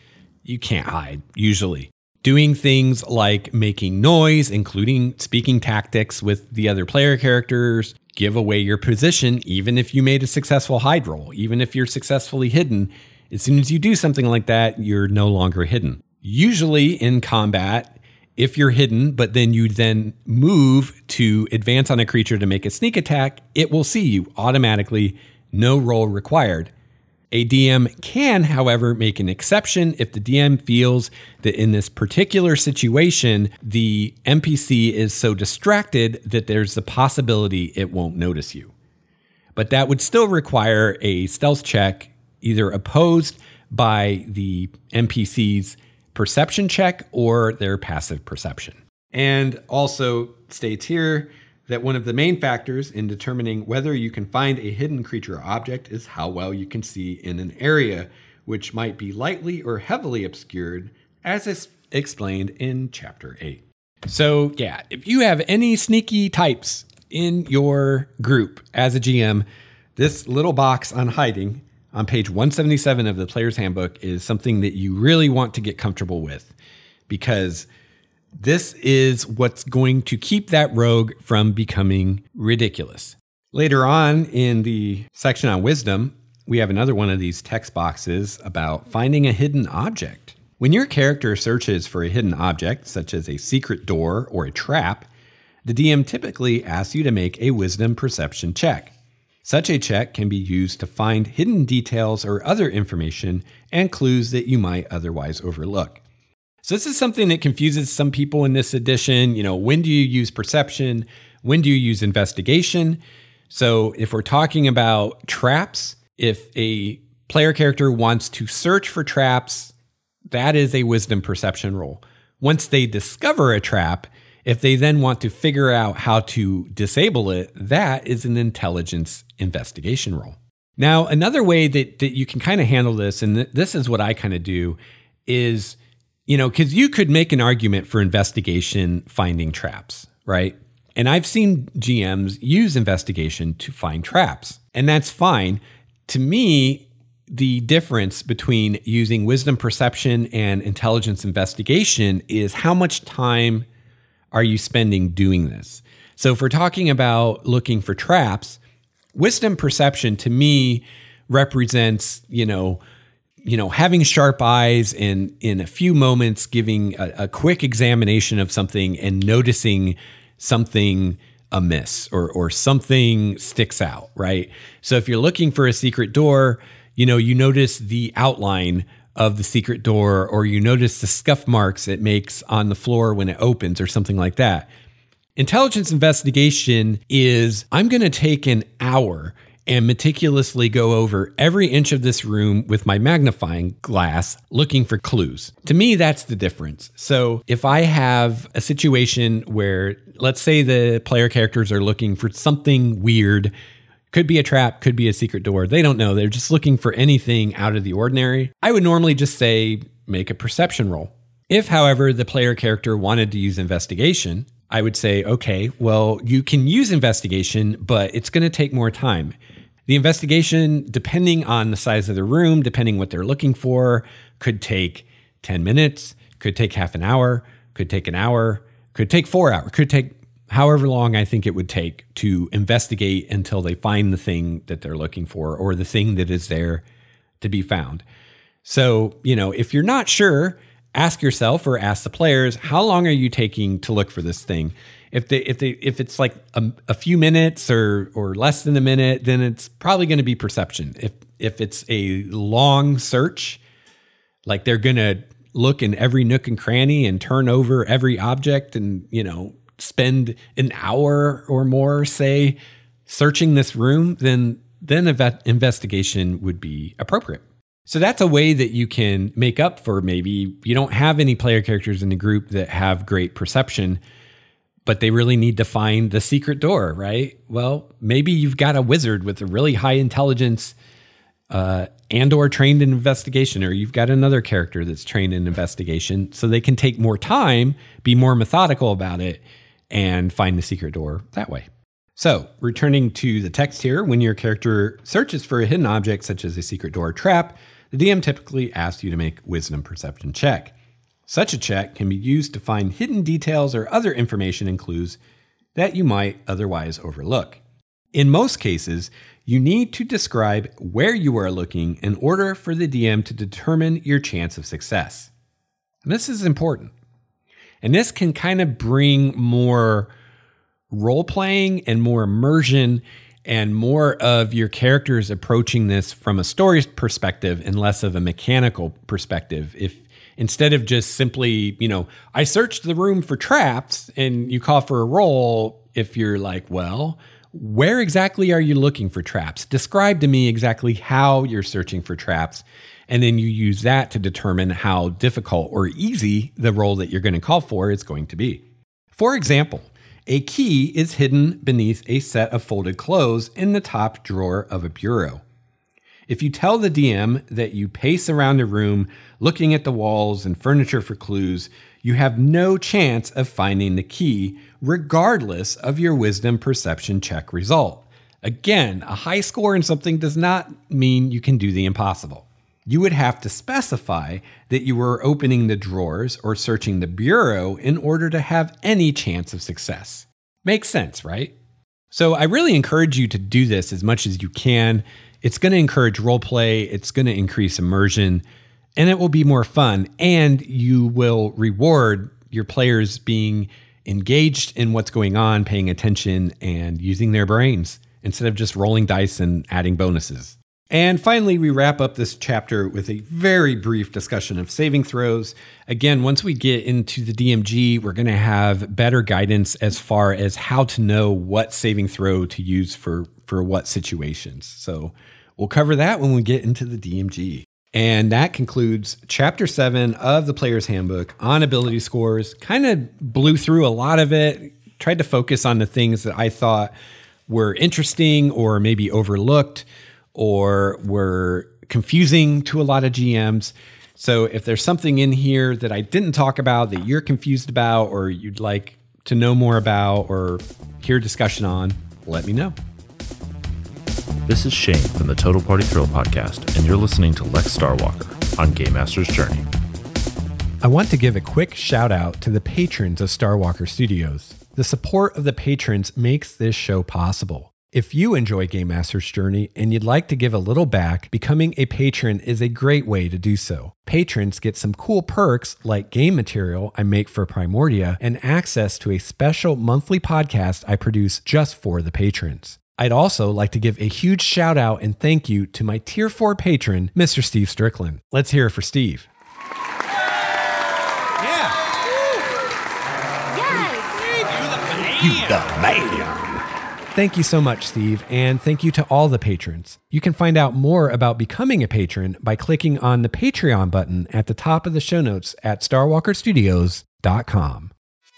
you can't hide, usually. Doing things like making noise, including speaking tactics with the other player characters, give away your position, even if you made a successful hide roll, even if you're successfully hidden. As soon as you do something like that, you're no longer hidden. Usually in combat, if you're hidden, but then you then move to advance on a creature to make a sneak attack, it will see you automatically, no roll required. A D M can, however, make an exception if the D M feels that in this particular situation, the N P C is so distracted that there's the possibility it won't notice you. But that would still require a stealth check, either opposed by the N P C's perception check or their passive perception. And also states here that one of the main factors in determining whether you can find a hidden creature or object is how well you can see in an area, which might be lightly or heavily obscured, as is explained in Chapter eight. So yeah, if you have any sneaky types in your group as a G M, this little box on hiding on page one seventy-seven of the Player's Handbook is something that you really want to get comfortable with, because this is what's going to keep that rogue from becoming ridiculous. Later on in the section on wisdom, we have another one of these text boxes about finding a hidden object. When your character searches for a hidden object, such as a secret door or a trap, the D M typically asks you to make a wisdom perception check. Such a check can be used to find hidden details or other information and clues that you might otherwise overlook. So this is something that confuses some people in this edition. You know, when do you use perception? When do you use investigation? So if we're talking about traps, if a player character wants to search for traps, that is a wisdom perception roll. Once they discover a trap, if they then want to figure out how to disable it, that is an intelligence investigation roll. Now, another way that, that you can kind of handle this, and th- this is what I kind of do, is, you know, because you could make an argument for investigation finding traps, right? And I've seen G Ms use investigation to find traps, and that's fine. To me, the difference between using wisdom perception and intelligence investigation is how much time are you spending doing this? So if we're talking about looking for traps, wisdom perception to me represents, you know, you know, having sharp eyes and in a few moments giving a, a quick examination of something and noticing something amiss or or something sticks out, right? So if you're looking for a secret door, you know, you notice the outline of the secret door, or you notice the scuff marks it makes on the floor when it opens or something like that. Intelligence investigation is, I'm going to take an hour and meticulously go over every inch of this room with my magnifying glass looking for clues. To me, that's the difference. So if I have a situation where, let's say the player characters are looking for something weird, could be a trap, could be a secret door. They don't know. They're just looking for anything out of the ordinary. I would normally just say, make a perception roll. If, however, the player character wanted to use investigation, I would say, okay, well, you can use investigation, but it's going to take more time. The investigation, depending on the size of the room, depending what they're looking for, could take ten minutes, could take half an hour, could take an hour, could take four hours, could take however long I think it would take to investigate until they find the thing that they're looking for or the thing that is there to be found. So, you know, if you're not sure, ask yourself or ask the players, how long are you taking to look for this thing? If they, if they, if it's like a, a few minutes or or less than a minute, then it's probably going to be perception. If if it's a long search, like they're going to look in every nook and cranny and turn over every object and, you know, spend an hour or more, say, searching this room, then then a investigation would be appropriate. So that's a way that you can make up for maybe you don't have any player characters in the group that have great perception, but they really need to find the secret door, right? Well, maybe you've got a wizard with a really high intelligence uh, and or trained in investigation, or you've got another character that's trained in investigation, so they can take more time, be more methodical about it, and find the secret door that way. So returning to the text here, when your character searches for a hidden object such as a secret door or trap, the D M typically asks you to make a wisdom perception check. Such a check can be used to find hidden details or other information and clues that you might otherwise overlook. In most cases, you need to describe where you are looking in order for the D M to determine your chance of success. And this is important. And this can kind of bring more role-playing and more immersion and more of your characters approaching this from a story perspective and less of a mechanical perspective. If instead of just simply, you know, I searched the room for traps and you call for a roll, if you're like, well, where exactly are you looking for traps? Describe to me exactly how you're searching for traps. And then you use that to determine how difficult or easy the roll that you're going to call for is going to be. For example, a key is hidden beneath a set of folded clothes in the top drawer of a bureau. If you tell the D M that you pace around a room looking at the walls and furniture for clues, you have no chance of finding the key, regardless of your wisdom perception check result. Again, a high score in something does not mean you can do the impossible. You would have to specify that you were opening the drawers or searching the bureau in order to have any chance of success. Makes sense, right? So I really encourage you to do this as much as you can. It's going to encourage roleplay, it's going to increase immersion, and it will be more fun. And you will reward your players being engaged in what's going on, paying attention, and using their brains instead of just rolling dice and adding bonuses. And finally, we wrap up this chapter with a very brief discussion of saving throws. Again, once we get into the D M G, we're going to have better guidance as far as how to know what saving throw to use for, for what situations. So we'll cover that when we get into the D M G. And that concludes chapter seven of the Player's Handbook on ability scores. Kind of blew through a lot of it, tried to focus on the things that I thought were interesting or maybe overlooked or were confusing to a lot of G Ms. So if there's something in here that I didn't talk about that you're confused about or you'd like to know more about or hear discussion on, let me know. This is Shane from the Total Party Thrill podcast, and you're listening to Lex Starwalker on Game Master's Journey. I want to give a quick shout out to the patrons of Starwalker Studios. The support of the patrons makes this show possible. If you enjoy Game Master's Journey and you'd like to give a little back, becoming a patron is a great way to do so. Patrons get some cool perks like game material I make for Primordia and access to a special monthly podcast I produce just for the patrons. I'd also like to give a huge shout out and thank you to my Tier four patron, Mister Steve Strickland. Let's hear it for Steve. Yeah. Yes. You the man. Thank you so much, Steve, and thank you to all the patrons. You can find out more about becoming a patron by clicking on the Patreon button at the top of the show notes at starwalker studios dot com.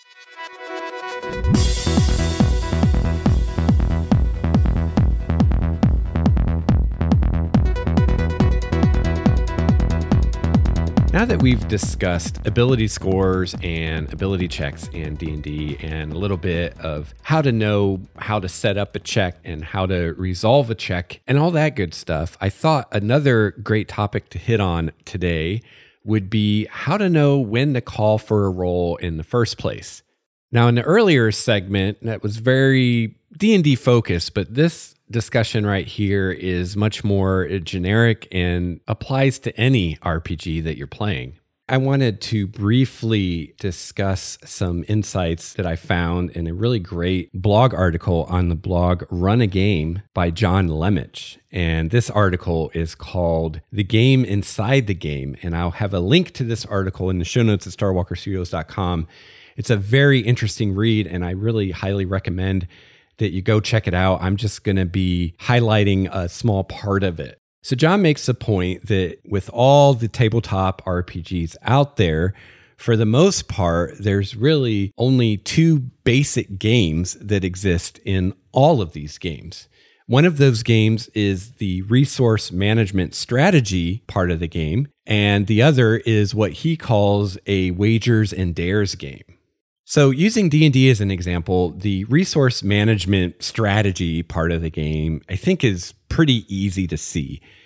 Now that we've discussed ability scores and ability checks in D and D and a little bit of how to know how to set up a check and how to resolve a check and all that good stuff, I thought another great topic to hit on today would be how to know when to call for a roll in the first place. Now, in the earlier segment, that was very D and D focused, but this discussion right here is much more generic and applies to any R P G that you're playing. I wanted to briefly discuss some insights that I found in a really great blog article on the blog Run a Game by John Lemich. And this article is called The Game Inside the Game. And I'll have a link to this article in the show notes at starwalker studios dot com. It's a very interesting read, and I really highly recommend that you go check it out. I'm just going to be highlighting a small part of it. So John makes the point that with all the tabletop R P Gs out there, for the most part, there's really only two basic games that exist in all of these games. One of those games is the resource management strategy part of the game, and the other is what he calls a wagers and dares game. So using D and D as an example, the resource management strategy part of the game, I think, is pretty easy to see.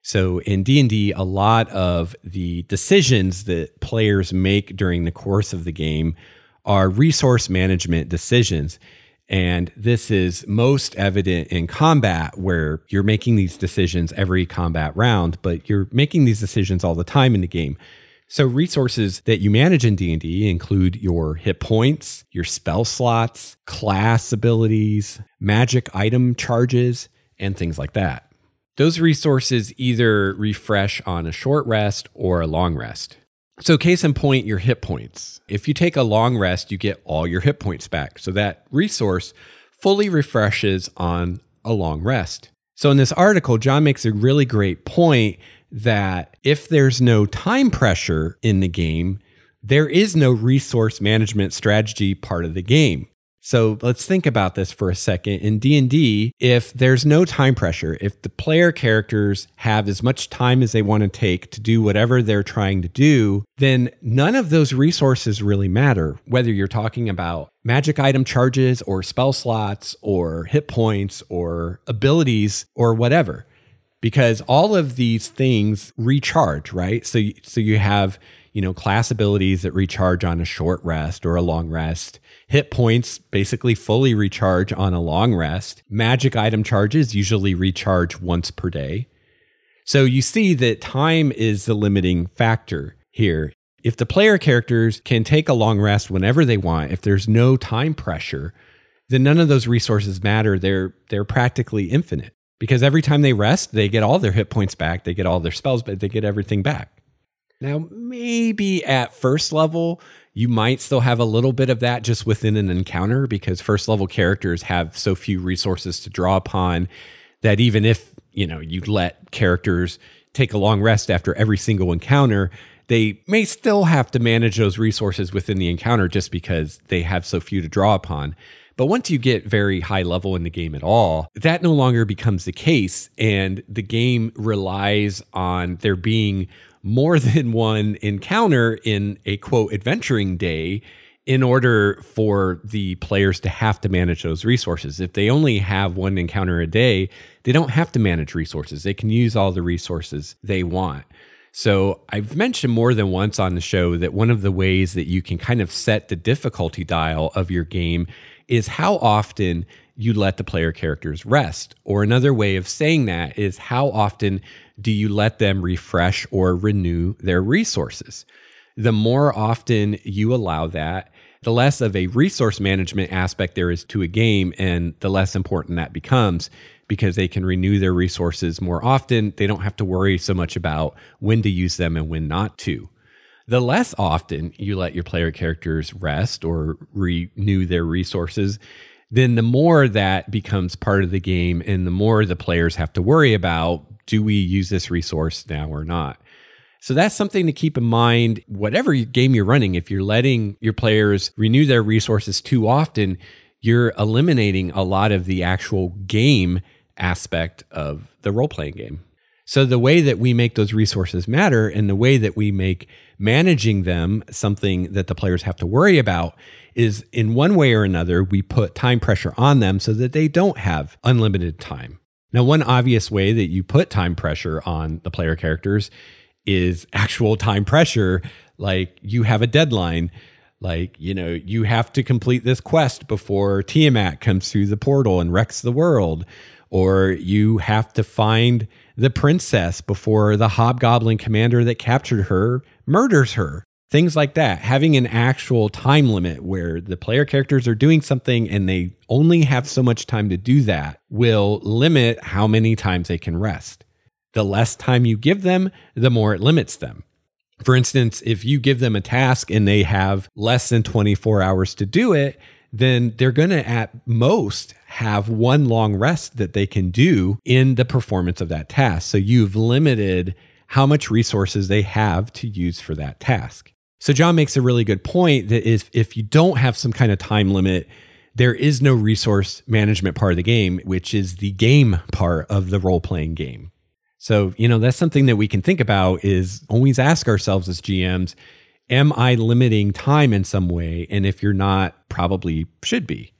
So in D and D, a lot of the decisions that players make during the course of the game are resource management decisions. And this is most evident in combat, where you're making these decisions every combat round, but you're making these decisions all the time in the game. So resources that you manage in D and D include your hit points, your spell slots, class abilities, magic item charges, and things like that. Those resources either refresh on a short rest or a long rest. So case in point, your hit points. If you take a long rest, you get all your hit points back. So that resource fully refreshes on a long rest. So in this article, John makes a really great point that if there's no time pressure in the game, there is no resource management strategy part of the game. So let's think about this for a second. In D and D, if there's no time pressure, if the player characters have as much time as they want to take to do whatever they're trying to do, then none of those resources really matter, whether you're talking about magic item charges or spell slots or hit points or abilities or whatever, because all of these things recharge, right? So, so you have, you know, class abilities that recharge on a short rest or a long rest. Hit points basically fully recharge on a long rest. Magic item charges usually recharge once per day. So you see that time is the limiting factor here. If the player characters can take a long rest whenever they want, if there's no time pressure, then none of those resources matter. They're they're practically infinite, because every time they rest, they get all their hit points back, they get all their spells, but they get everything back. Now, maybe at first level, you might still have a little bit of that just within an encounter, because first level characters have so few resources to draw upon that even if, you know, you let characters take a long rest after every single encounter, they may still have to manage those resources within the encounter just because they have so few to draw upon. But once you get very high level in the game at all, that no longer becomes the case, and the game relies on there being more than one encounter in a quote adventuring day in order for the players to have to manage those resources. If they only have one encounter a day, they don't have to manage resources. They can use all the resources they want. So I've mentioned more than once on the show that one of the ways that you can kind of set the difficulty dial of your game is how often you let the player characters rest. Or another way of saying that is how often do you let them refresh or renew their resources? The more often you allow that, the less of a resource management aspect there is to a game, and the less important that becomes, because they can renew their resources more often. They don't have to worry so much about when to use them and when not to. The less often you let your player characters rest or renew their resources, then the more that becomes part of the game, and the more the players have to worry about, do we use this resource now or not? So that's something to keep in mind. Whatever game you're running, if you're letting your players renew their resources too often, you're eliminating a lot of the actual game aspect of the role-playing game. So the way that we make those resources matter, and the way that we make managing them something that the players have to worry about, is in one way or another, we put time pressure on them so that they don't have unlimited time. Now, one obvious way that you put time pressure on the player characters is actual time pressure. Like, you have a deadline. Like, you know, you have to complete this quest before Tiamat comes through the portal and wrecks the world. Or you have to find the princess before the hobgoblin commander that captured her murders her. Things like that. Having an actual time limit where the player characters are doing something and they only have so much time to do that will limit how many times they can rest. The less time you give them, the more it limits them. For instance, if you give them a task and they have less than twenty-four hours to do it, then they're going to at most have one long rest that they can do in the performance of that task. So you've limited how much resources they have to use for that task. So John makes a really good point that is, if you don't have some kind of time limit, there is no resource management part of the game, which is the game part of the role-playing game. So, you know, that's something that we can think about, is always ask ourselves as G Ms, am I limiting time in some way? And if you're not, probably should be.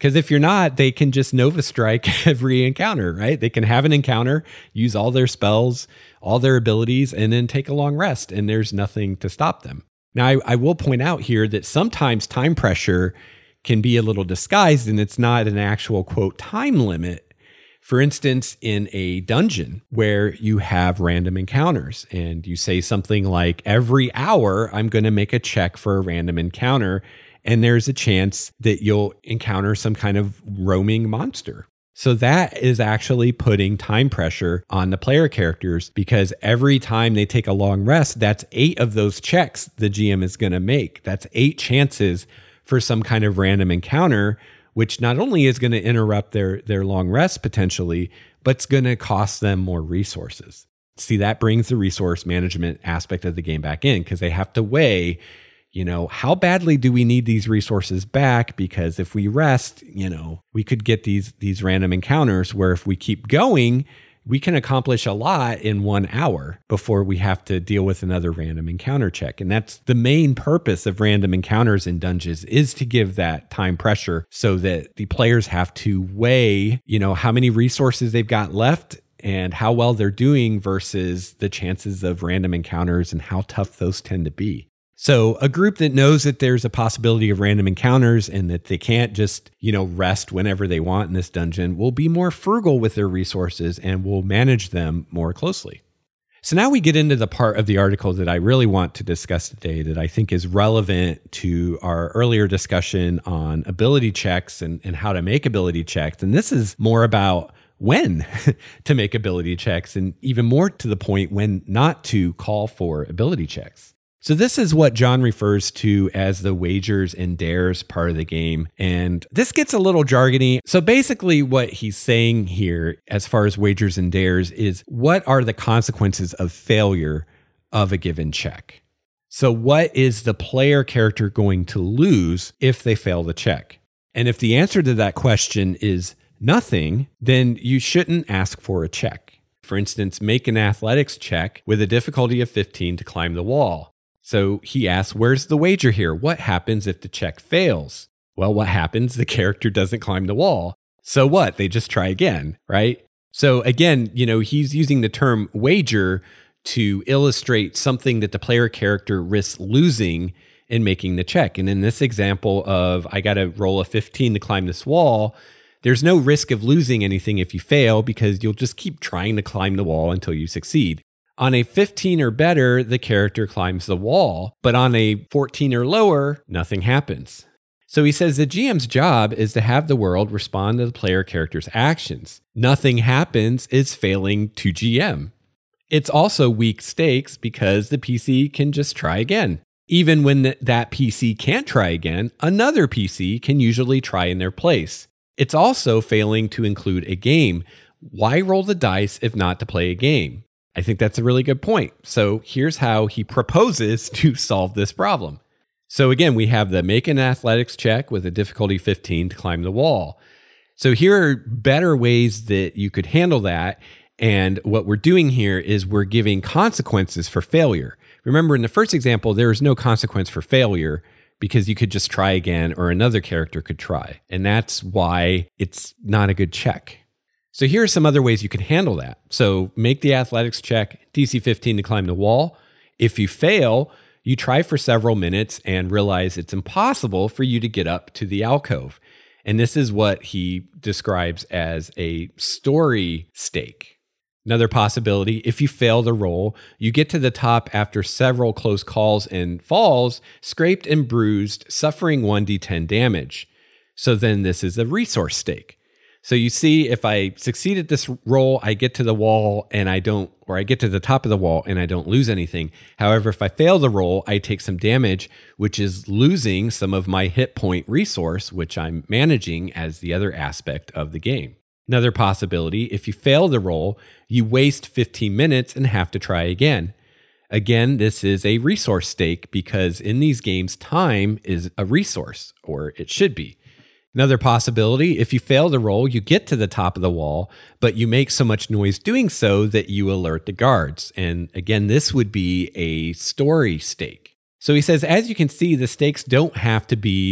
Because if you're not, they can just Nova Strike every encounter, right? They can have an encounter, use all their spells, all their abilities, and then take a long rest, and there's nothing to stop them. Now, I, I will point out here that sometimes time pressure can be a little disguised, and it's not an actual, quote, time limit. For instance, in a dungeon where you have random encounters, and you say something like, every hour, I'm going to make a check for a random encounter, and there's a chance that you'll encounter some kind of roaming monster. So that is actually putting time pressure on the player characters, because every time they take a long rest, that's eight of those checks the G M is going to make. That's eight chances for some kind of random encounter, which not only is going to interrupt their, their long rest potentially, but it's going to cost them more resources. See, that brings the resource management aspect of the game back in, because they have to weigh, you know, how badly do we need these resources back? Because if we rest, you know, we could get these these random encounters where if we keep going, we can accomplish a lot in one hour before we have to deal with another random encounter check. And that's the main purpose of random encounters in dungeons, is to give that time pressure so that the players have to weigh, you know, how many resources they've got left and how well they're doing versus the chances of random encounters and how tough those tend to be. So a group that knows that there's a possibility of random encounters and that they can't just, you know, rest whenever they want in this dungeon will be more frugal with their resources and will manage them more closely. So now we get into the part of the article that I really want to discuss today that I think is relevant to our earlier discussion on ability checks and, and how to make ability checks. And this is more about when to make ability checks, and even more to the point, when not to call for ability checks. So this is what John refers to as the wagers and dares part of the game. And this gets a little jargony. So basically what he's saying here, as far as wagers and dares, is what are the consequences of failure of a given check? So what is the player character going to lose if they fail the check? And if the answer to that question is nothing, then you shouldn't ask for a check. For instance, make an athletics check with a difficulty of fifteen to climb the wall. So he asks, where's the wager here? What happens if the check fails? Well, what happens? The character doesn't climb the wall. So what? They just try again, right? So again, you know, he's using the term wager to illustrate something that the player character risks losing in making the check. And in this example of, I got to roll a fifteen to climb this wall, there's no risk of losing anything if you fail, because you'll just keep trying to climb the wall until you succeed. On a fifteen or better, the character climbs the wall, but on a fourteen or lower, nothing happens. So he says the G M's job is to have the world respond to the player character's actions. Nothing happens is failing to G M. It's also weak stakes because the P C can just try again. Even when th- that P C can't try again, another P C can usually try in their place. It's also failing to include a game. Why roll the dice if not to play a game? I think that's a really good point. So here's how he proposes to solve this problem. So again, we have the make an athletics check with a difficulty fifteen to climb the wall. So here are better ways that you could handle that. And what we're doing here is we're giving consequences for failure. Remember, in the first example, there is no consequence for failure because you could just try again or another character could try. And that's why it's not a good check. So here are some other ways you can handle that. So make the athletics check, D C fifteen to climb the wall. If you fail, you try for several minutes and realize it's impossible for you to get up to the alcove. And this is what he describes as a story stake. Another possibility, if you fail the roll, you get to the top after several close calls and falls, scraped and bruised, suffering one d ten damage. So then this is a resource stake. So you see, if I succeed at this roll, I get to the wall and I don't, or I get to the top of the wall and I don't lose anything. However, if I fail the roll, I take some damage, which is losing some of my hit point resource, which I'm managing as the other aspect of the game. Another possibility, if you fail the roll, you waste fifteen minutes and have to try again. Again, this is a resource stake because in these games, time is a resource, or it should be. Another possibility, if you fail the roll, you get to the top of the wall, but you make so much noise doing so that you alert the guards. And again, this would be a story stake. So he says, as you can see, the stakes don't have to be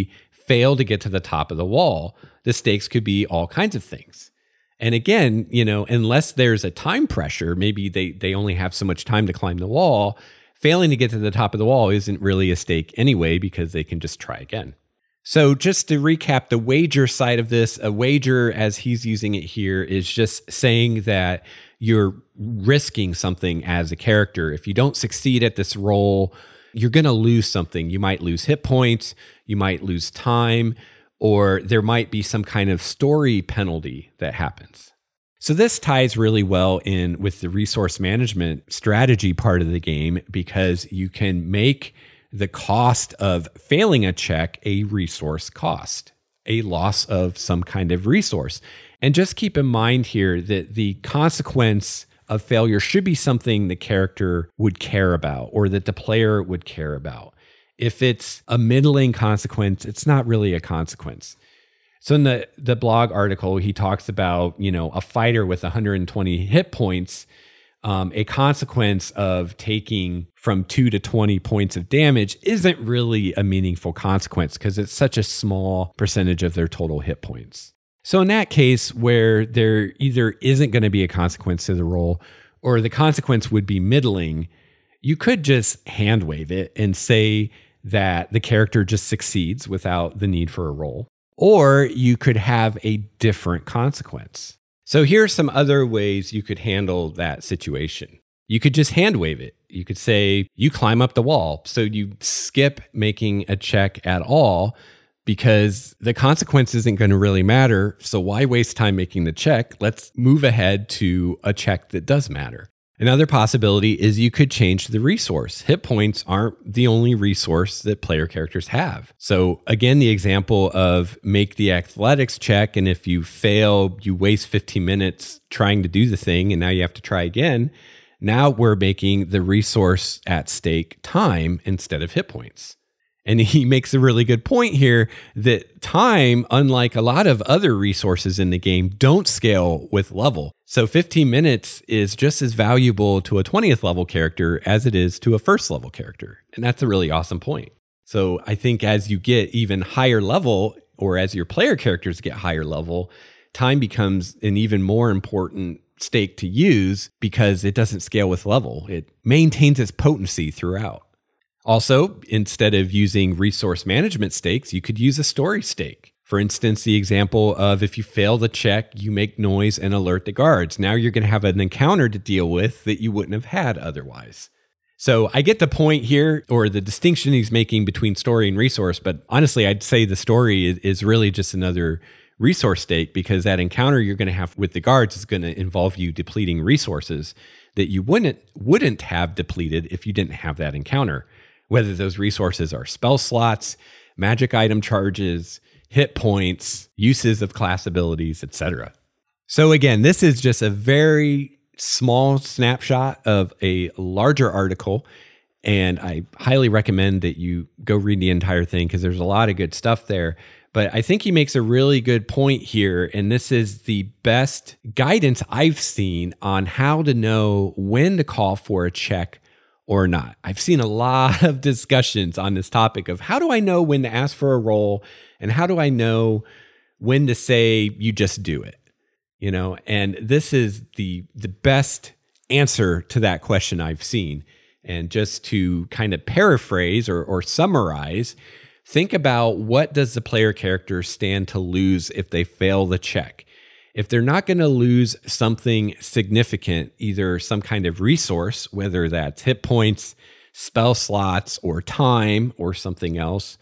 fail to get to the top of the wall, the stakes could be all kinds of things. And again, you know, unless there's a time pressure, maybe they, they only have so much time to climb the wall, failing to get to the top of the wall isn't really a stake anyway, because they can just try again. So just to recap the wager side of this, a wager, as he's using it here, is just saying that you're risking something as a character. If you don't succeed at this roll, you're going to lose something. You might lose hit points, you might lose time, or there might be some kind of story penalty that happens. So this ties really well in with the resource management strategy part of the game, because you can make the cost of failing a check a resource cost, a loss of some kind of resource. And just keep in mind here that the consequence of failure should be something the character would care about, or that the player would care about. If it's a middling consequence, it's not really a consequence. So in the, the blog article, he talks about, you know, a fighter with one hundred twenty hit points, um, a consequence of taking from two to twenty points of damage isn't really a meaningful consequence, because it's such a small percentage of their total hit points. So in that case, where there either isn't going to be a consequence to the roll, or the consequence would be middling, you could just hand wave it and say that the character just succeeds without the need for a roll. Or you could have a different consequence. So here are some other ways you could handle that situation. You could just hand wave it. You could say you climb up the wall. So you skip making a check at all, because the consequence isn't going to really matter. So why waste time making the check? Let's move ahead to a check that does matter. Another possibility is you could change the resource. Hit points aren't the only resource that player characters have. So again, the example of make the athletics check, and if you fail, you waste fifteen minutes trying to do the thing, and now you have to try again. Now we're making the resource at stake time instead of hit points. And he makes a really good point here that time, unlike a lot of other resources in the game, don't scale with level. So fifteen minutes is just as valuable to a twentieth level character as it is to a first level character. And that's a really awesome point. So I think as you get even higher level, or as your player characters get higher level, time becomes an even more important stake to use, because it doesn't scale with level. It maintains its potency throughout. Also, instead of using resource management stakes, you could use a story stake. For instance, the example of if you fail the check, you make noise and alert the guards. Now you're going to have an encounter to deal with that you wouldn't have had otherwise. So I get the point here, or the distinction he's making between story and resource, but honestly, I'd say the story is really just another resource stake, because that encounter you're going to have with the guards is going to involve you depleting resources that you wouldn't wouldn't have depleted if you didn't have that encounter. Whether those resources are spell slots, magic item charges, hit points, uses of class abilities, et cetera. So again, this is just a very small snapshot of a larger article, and I highly recommend that you go read the entire thing, because there's a lot of good stuff there. But I think he makes a really good point here, and this is the best guidance I've seen on how to know when to call for a check or not. I've seen a lot of discussions on this topic of how do I know when to ask for a roll, and how do I know when to say you just do it, you know? And this is the the best answer to that question I've seen. And just to kind of paraphrase or, or summarize, think about what does the player character stand to lose if they fail the check. If they're not going to lose something significant, either some kind of resource, whether that's hit points, spell slots, or time, or something else,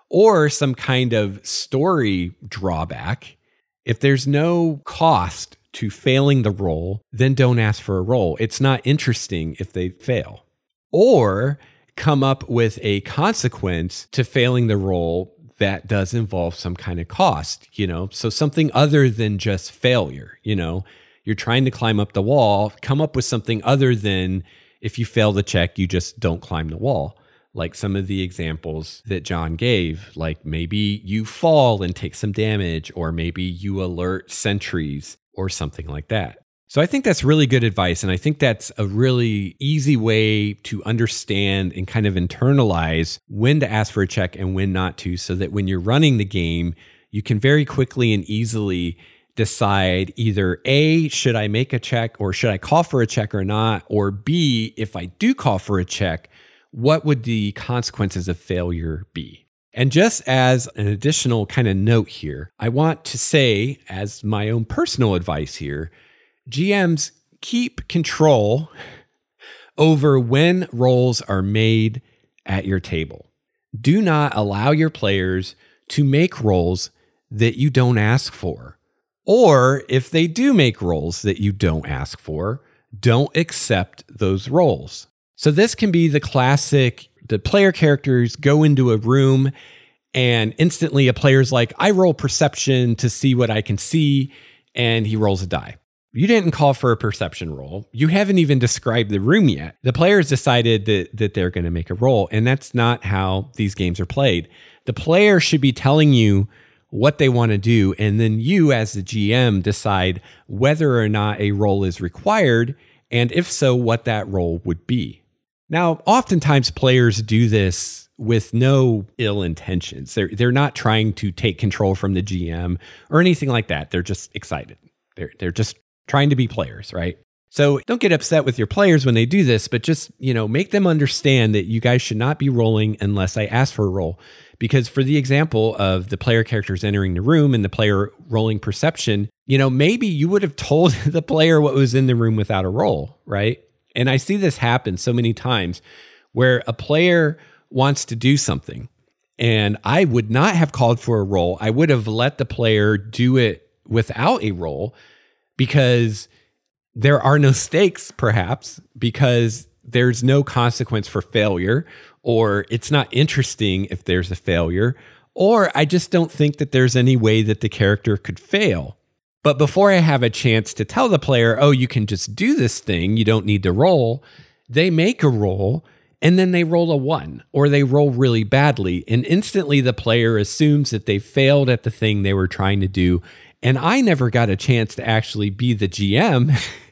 or some kind of story drawback, if there's no cost to failing the roll, then don't ask for a roll. It's not interesting if they fail. Or come up with a consequence to failing the roll that does involve some kind of cost, you know, so something other than just failure. You know, you're trying to climb up the wall, come up with something other than if you fail the check, you just don't climb the wall. Like some of the examples that John gave, like maybe you fall and take some damage, or maybe you alert sentries or something like that. So I think that's really good advice. And I think that's a really easy way to understand and kind of internalize when to ask for a check and when not to, so that when you're running the game, you can very quickly and easily decide either A, should I make a check or should I call for a check or not? Or B, if I do call for a check, what would the consequences of failure be? And just as an additional kind of note here, I want to say, as my own personal advice here, G Ms keep control over when rolls are made at your table. Do not allow your players to make rolls that you don't ask for. Or if they do make rolls that you don't ask for, don't accept those rolls. So this can be the classic, the player characters go into a room and instantly a player's like, I roll perception to see what I can see, and he rolls a die. You didn't call for a perception roll. You haven't even described the room yet. The players decided that, that they're going to make a roll, and that's not how these games are played. The player should be telling you what they want to do, and then you as the G M decide whether or not a roll is required, and if so, what that roll would be. Now, oftentimes players do this with no ill intentions. They're, they're not trying to take control from the G M or anything like that. They're just excited. They're, they're just trying to be players, right? So don't get upset with your players when they do this, but just, you know, make them understand that you guys should not be rolling unless I ask for a roll. Because for the example of the player characters entering the room and the player rolling perception, you know, maybe you would have told the player what was in the room without a roll, right? And I see this happen so many times where a player wants to do something and I would not have called for a roll. I would have let the player do it without a roll, because there are no stakes, perhaps, because there's no consequence for failure, or it's not interesting if there's a failure, or I just don't think that there's any way that the character could fail. But before I have a chance to tell the player, oh, you can just do this thing, you don't need to roll, they make a roll, and then they roll a one, or they roll really badly, and instantly the player assumes that they failed at the thing they were trying to do. And I never got a chance to actually be the G M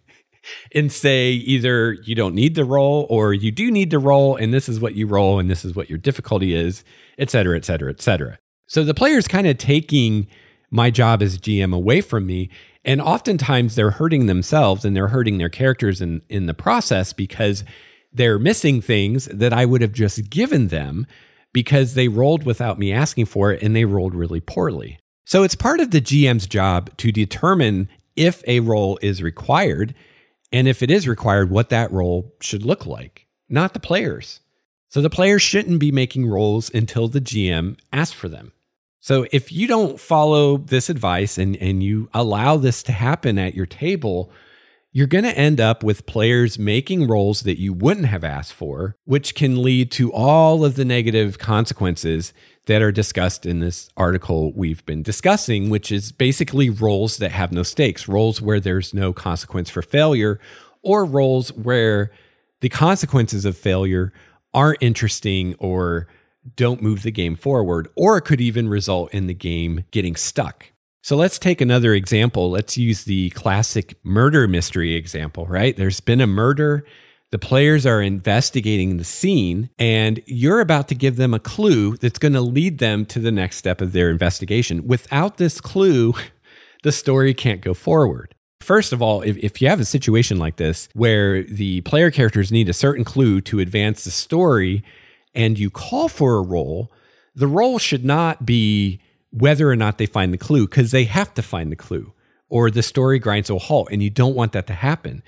and say either you don't need to roll or you do need to roll, and this is what you roll and this is what your difficulty is, et cetera, et cetera, et cetera. So the player's kind of taking my job as G M away from me, and oftentimes they're hurting themselves and they're hurting their characters in, in the process, because they're missing things that I would have just given them because they rolled without me asking for it, and they rolled really poorly. So it's part of the G M's job to determine if a roll is required, and if it is required, what that roll should look like, not the players. So the players shouldn't be making rolls until the G M asks for them. So if you don't follow this advice and, and you allow this to happen at your table, you're going to end up with players making rolls that you wouldn't have asked for, which can lead to all of the negative consequences that are discussed in this article we've been discussing, which is basically rolls that have no stakes, rolls where there's no consequence for failure, or rolls where the consequences of failure aren't interesting or don't move the game forward, or it could even result in the game getting stuck. So let's take another example. Let's use the classic murder mystery example, right? There's been a murder. The players are investigating the scene, and you're about to give them a clue that's going to lead them to the next step of their investigation. Without this clue, the story can't go forward. First of all, if, if you have a situation like this where the player characters need a certain clue to advance the story and you call for a roll, the roll should not be whether or not they find the clue, because they have to find the clue or the story grinds to a halt, and you don't want that to happen.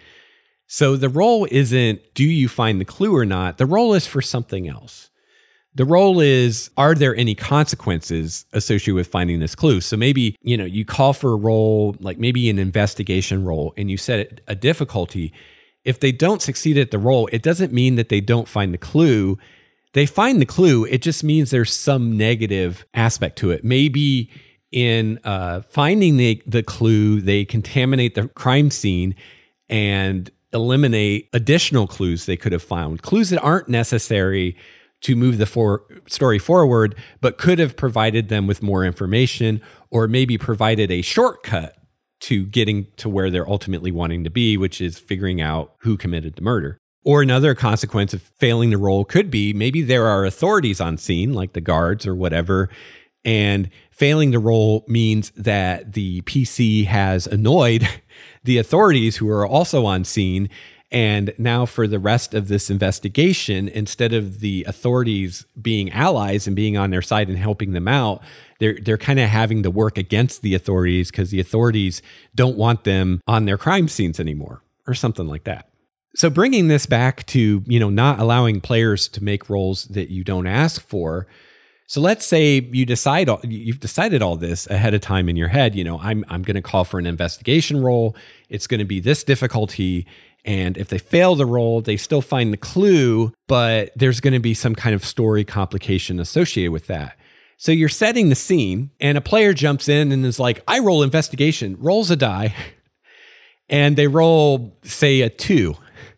So the roll isn't, do you find the clue or not? The roll is for something else. The roll is, are there any consequences associated with finding this clue? So maybe, you know, you call for a roll, like maybe an investigation roll, and you set a difficulty. If they don't succeed at the roll, it doesn't mean that they don't find the clue. They find the clue. It just means there's some negative aspect to it. Maybe in uh, finding the, the clue, they contaminate the crime scene and eliminate additional clues they could have found, clues that aren't necessary to move the for- story forward, but could have provided them with more information, or maybe provided a shortcut to getting to where they're ultimately wanting to be, which is figuring out who committed the murder. Or another consequence of failing to roll could be maybe there are authorities on scene, like the guards or whatever, and failing to roll means that the P C has annoyed the authorities who are also on scene. And now for the rest of this investigation, instead of the authorities being allies and being on their side and helping them out, they're they're kind of having to work against the authorities because the authorities don't want them on their crime scenes anymore, or something like that. So bringing this back to, you know, not allowing players to make rolls that you don't ask for. So let's say you decide you've decided all this ahead of time in your head. You know, I'm I'm going to call for an investigation roll. It's going to be this difficulty. And if they fail the roll, they still find the clue, but there's going to be some kind of story complication associated with that. So you're setting the scene, and a player jumps in and is like, I roll investigation, rolls a die, and they roll, say, a two.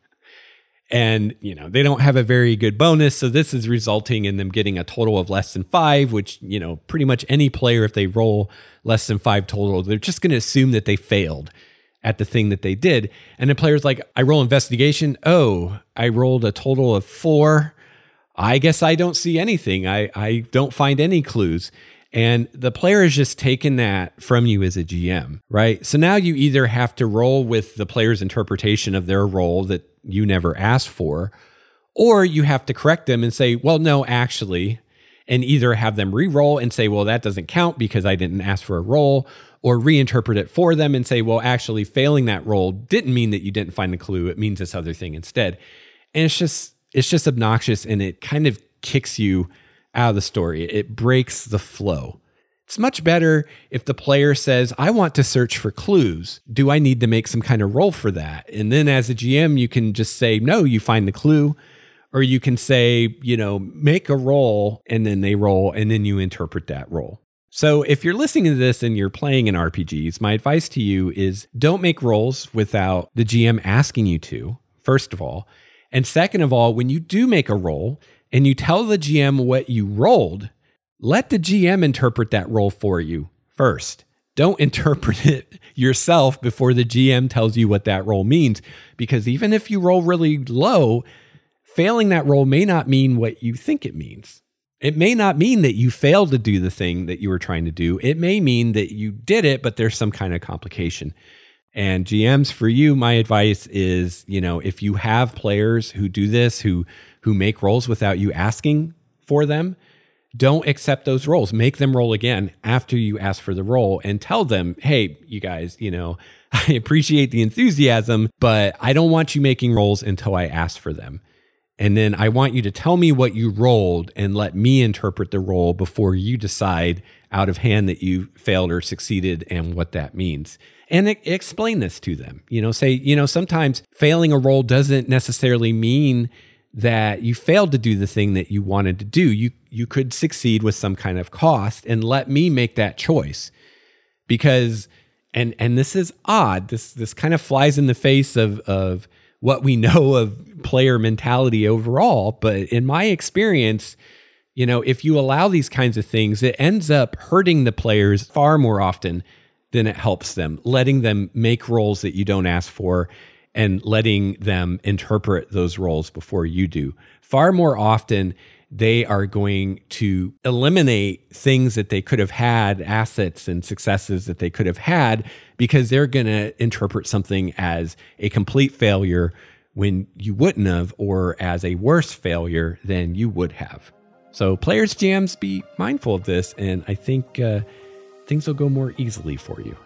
And, you know, they don't have a very good bonus. So this is resulting in them getting a total of less than five, which, you know, pretty much any player, if they roll less than five total, they're just going to assume that they failed at the thing that they did. And the player's like, I roll investigation. Oh, I rolled a total of four. I guess I don't see anything. I, I don't find any clues. And the player has just taken that from you as a G M, right? So now you either have to roll with the player's interpretation of their role that you never asked for, or you have to correct them and say, well, no, actually, and either have them re-roll and say, well, that doesn't count because I didn't ask for a roll, or reinterpret it for them and say, well, actually failing that roll didn't mean that you didn't find the clue. It means this other thing instead. And it's just, it's just obnoxious, and it kind of kicks you out of the story. It breaks the flow. It's much better if the player says, I want to search for clues. Do I need to make some kind of roll for that? And then as a G M, you can just say, no, you find the clue. Or you can say, you know, make a roll, and then they roll, and then you interpret that roll. So if you're listening to this and you're playing in R P Gs, my advice to you is don't make rolls without the G M asking you to, first of all. And second of all, when you do make a roll and you tell the G M what you rolled, let the G M interpret that roll for you first. Don't interpret it yourself before the G M tells you what that roll means, because even if you roll really low, failing that roll may not mean what you think it means. It may not mean that you failed to do the thing that you were trying to do. It may mean that you did it, but there's some kind of complication. And G Ms, for you, my advice is, you know, if you have players who do this, who who make rolls without you asking for them, don't accept those rolls. Make them roll again after you ask for the roll, and tell them, hey, you guys, you know, I appreciate the enthusiasm, but I don't want you making rolls until I ask for them. And then I want you to tell me what you rolled and let me interpret the roll before you decide out of hand that you failed or succeeded and what that means. And explain this to them. You know, say, you know, sometimes failing a roll doesn't necessarily mean that you failed to do the thing that you wanted to do. You you could succeed with some kind of cost, and let me make that choice. Because, and and this is odd, this this kind of flies in the face of of what we know of player mentality overall. But in my experience, you know, if you allow these kinds of things, it ends up hurting the players far more often than it helps them, letting them make rolls that you don't ask for and letting them interpret those roles before you do. Far more often, they are going to eliminate things that they could have had, assets and successes that they could have had, because they're going to interpret something as a complete failure when you wouldn't have, or as a worse failure than you would have. So players, G Ms, be mindful of this, and I think uh, things will go more easily for you.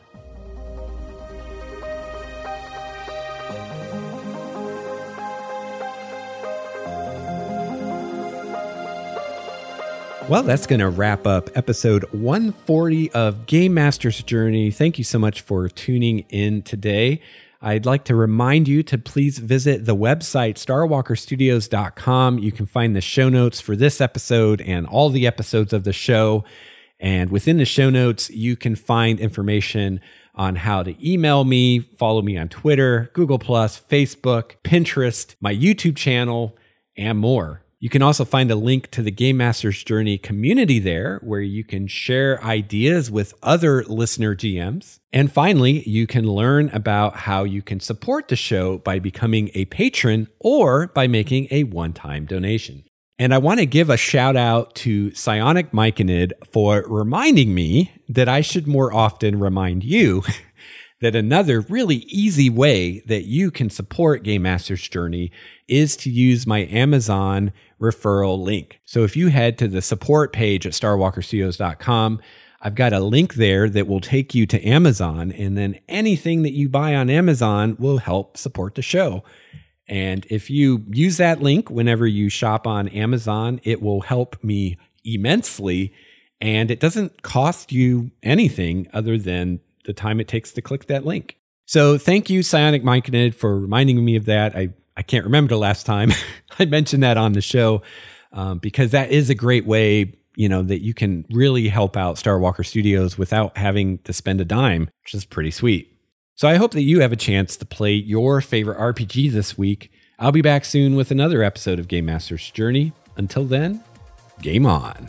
Well, that's going to wrap up episode one forty of Game Master's Journey. Thank you so much for tuning in today. I'd like to remind you to please visit the website, star walker studios dot com. You can find the show notes for this episode and all the episodes of the show. And within the show notes, you can find information on how to email me, follow me on Twitter, Google plus, Facebook, Pinterest, my YouTube channel, and more. You can also find a link to the Game Master's Journey community there, where you can share ideas with other listener G Ms. And finally, you can learn about how you can support the show by becoming a patron or by making a one-time donation. And I want to give a shout out to Psionic Myconid for reminding me that I should more often remind you that another really easy way that you can support Game Master's Journey is to use my Amazon referral link. So if you head to the support page at star walker studios dot com, I've got a link there that will take you to Amazon, and then anything that you buy on Amazon will help support the show. And if you use that link whenever you shop on Amazon, it will help me immensely. And it doesn't cost you anything other than the time it takes to click that link. So thank you, Psionic Myconid, for reminding me of that. I, I can't remember the last time I mentioned that on the show, um, because that is a great way, you know, that you can really help out Star Walker Studios without having to spend a dime, which is pretty sweet. So I hope that you have a chance to play your favorite R P G this week. I'll be back soon with another episode of Game Master's Journey. Until then, game on.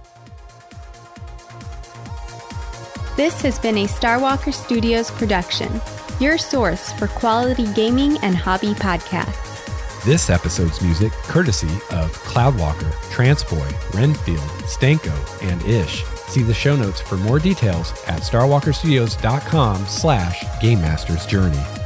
This has been a Star Walker Studios production, your source for quality gaming and hobby podcasts. This episode's music courtesy of Cloudwalker, Transboy, Renfield, Stanko, and Ish. See the show notes for more details at star walker studios dot com slash Game Master's Journey.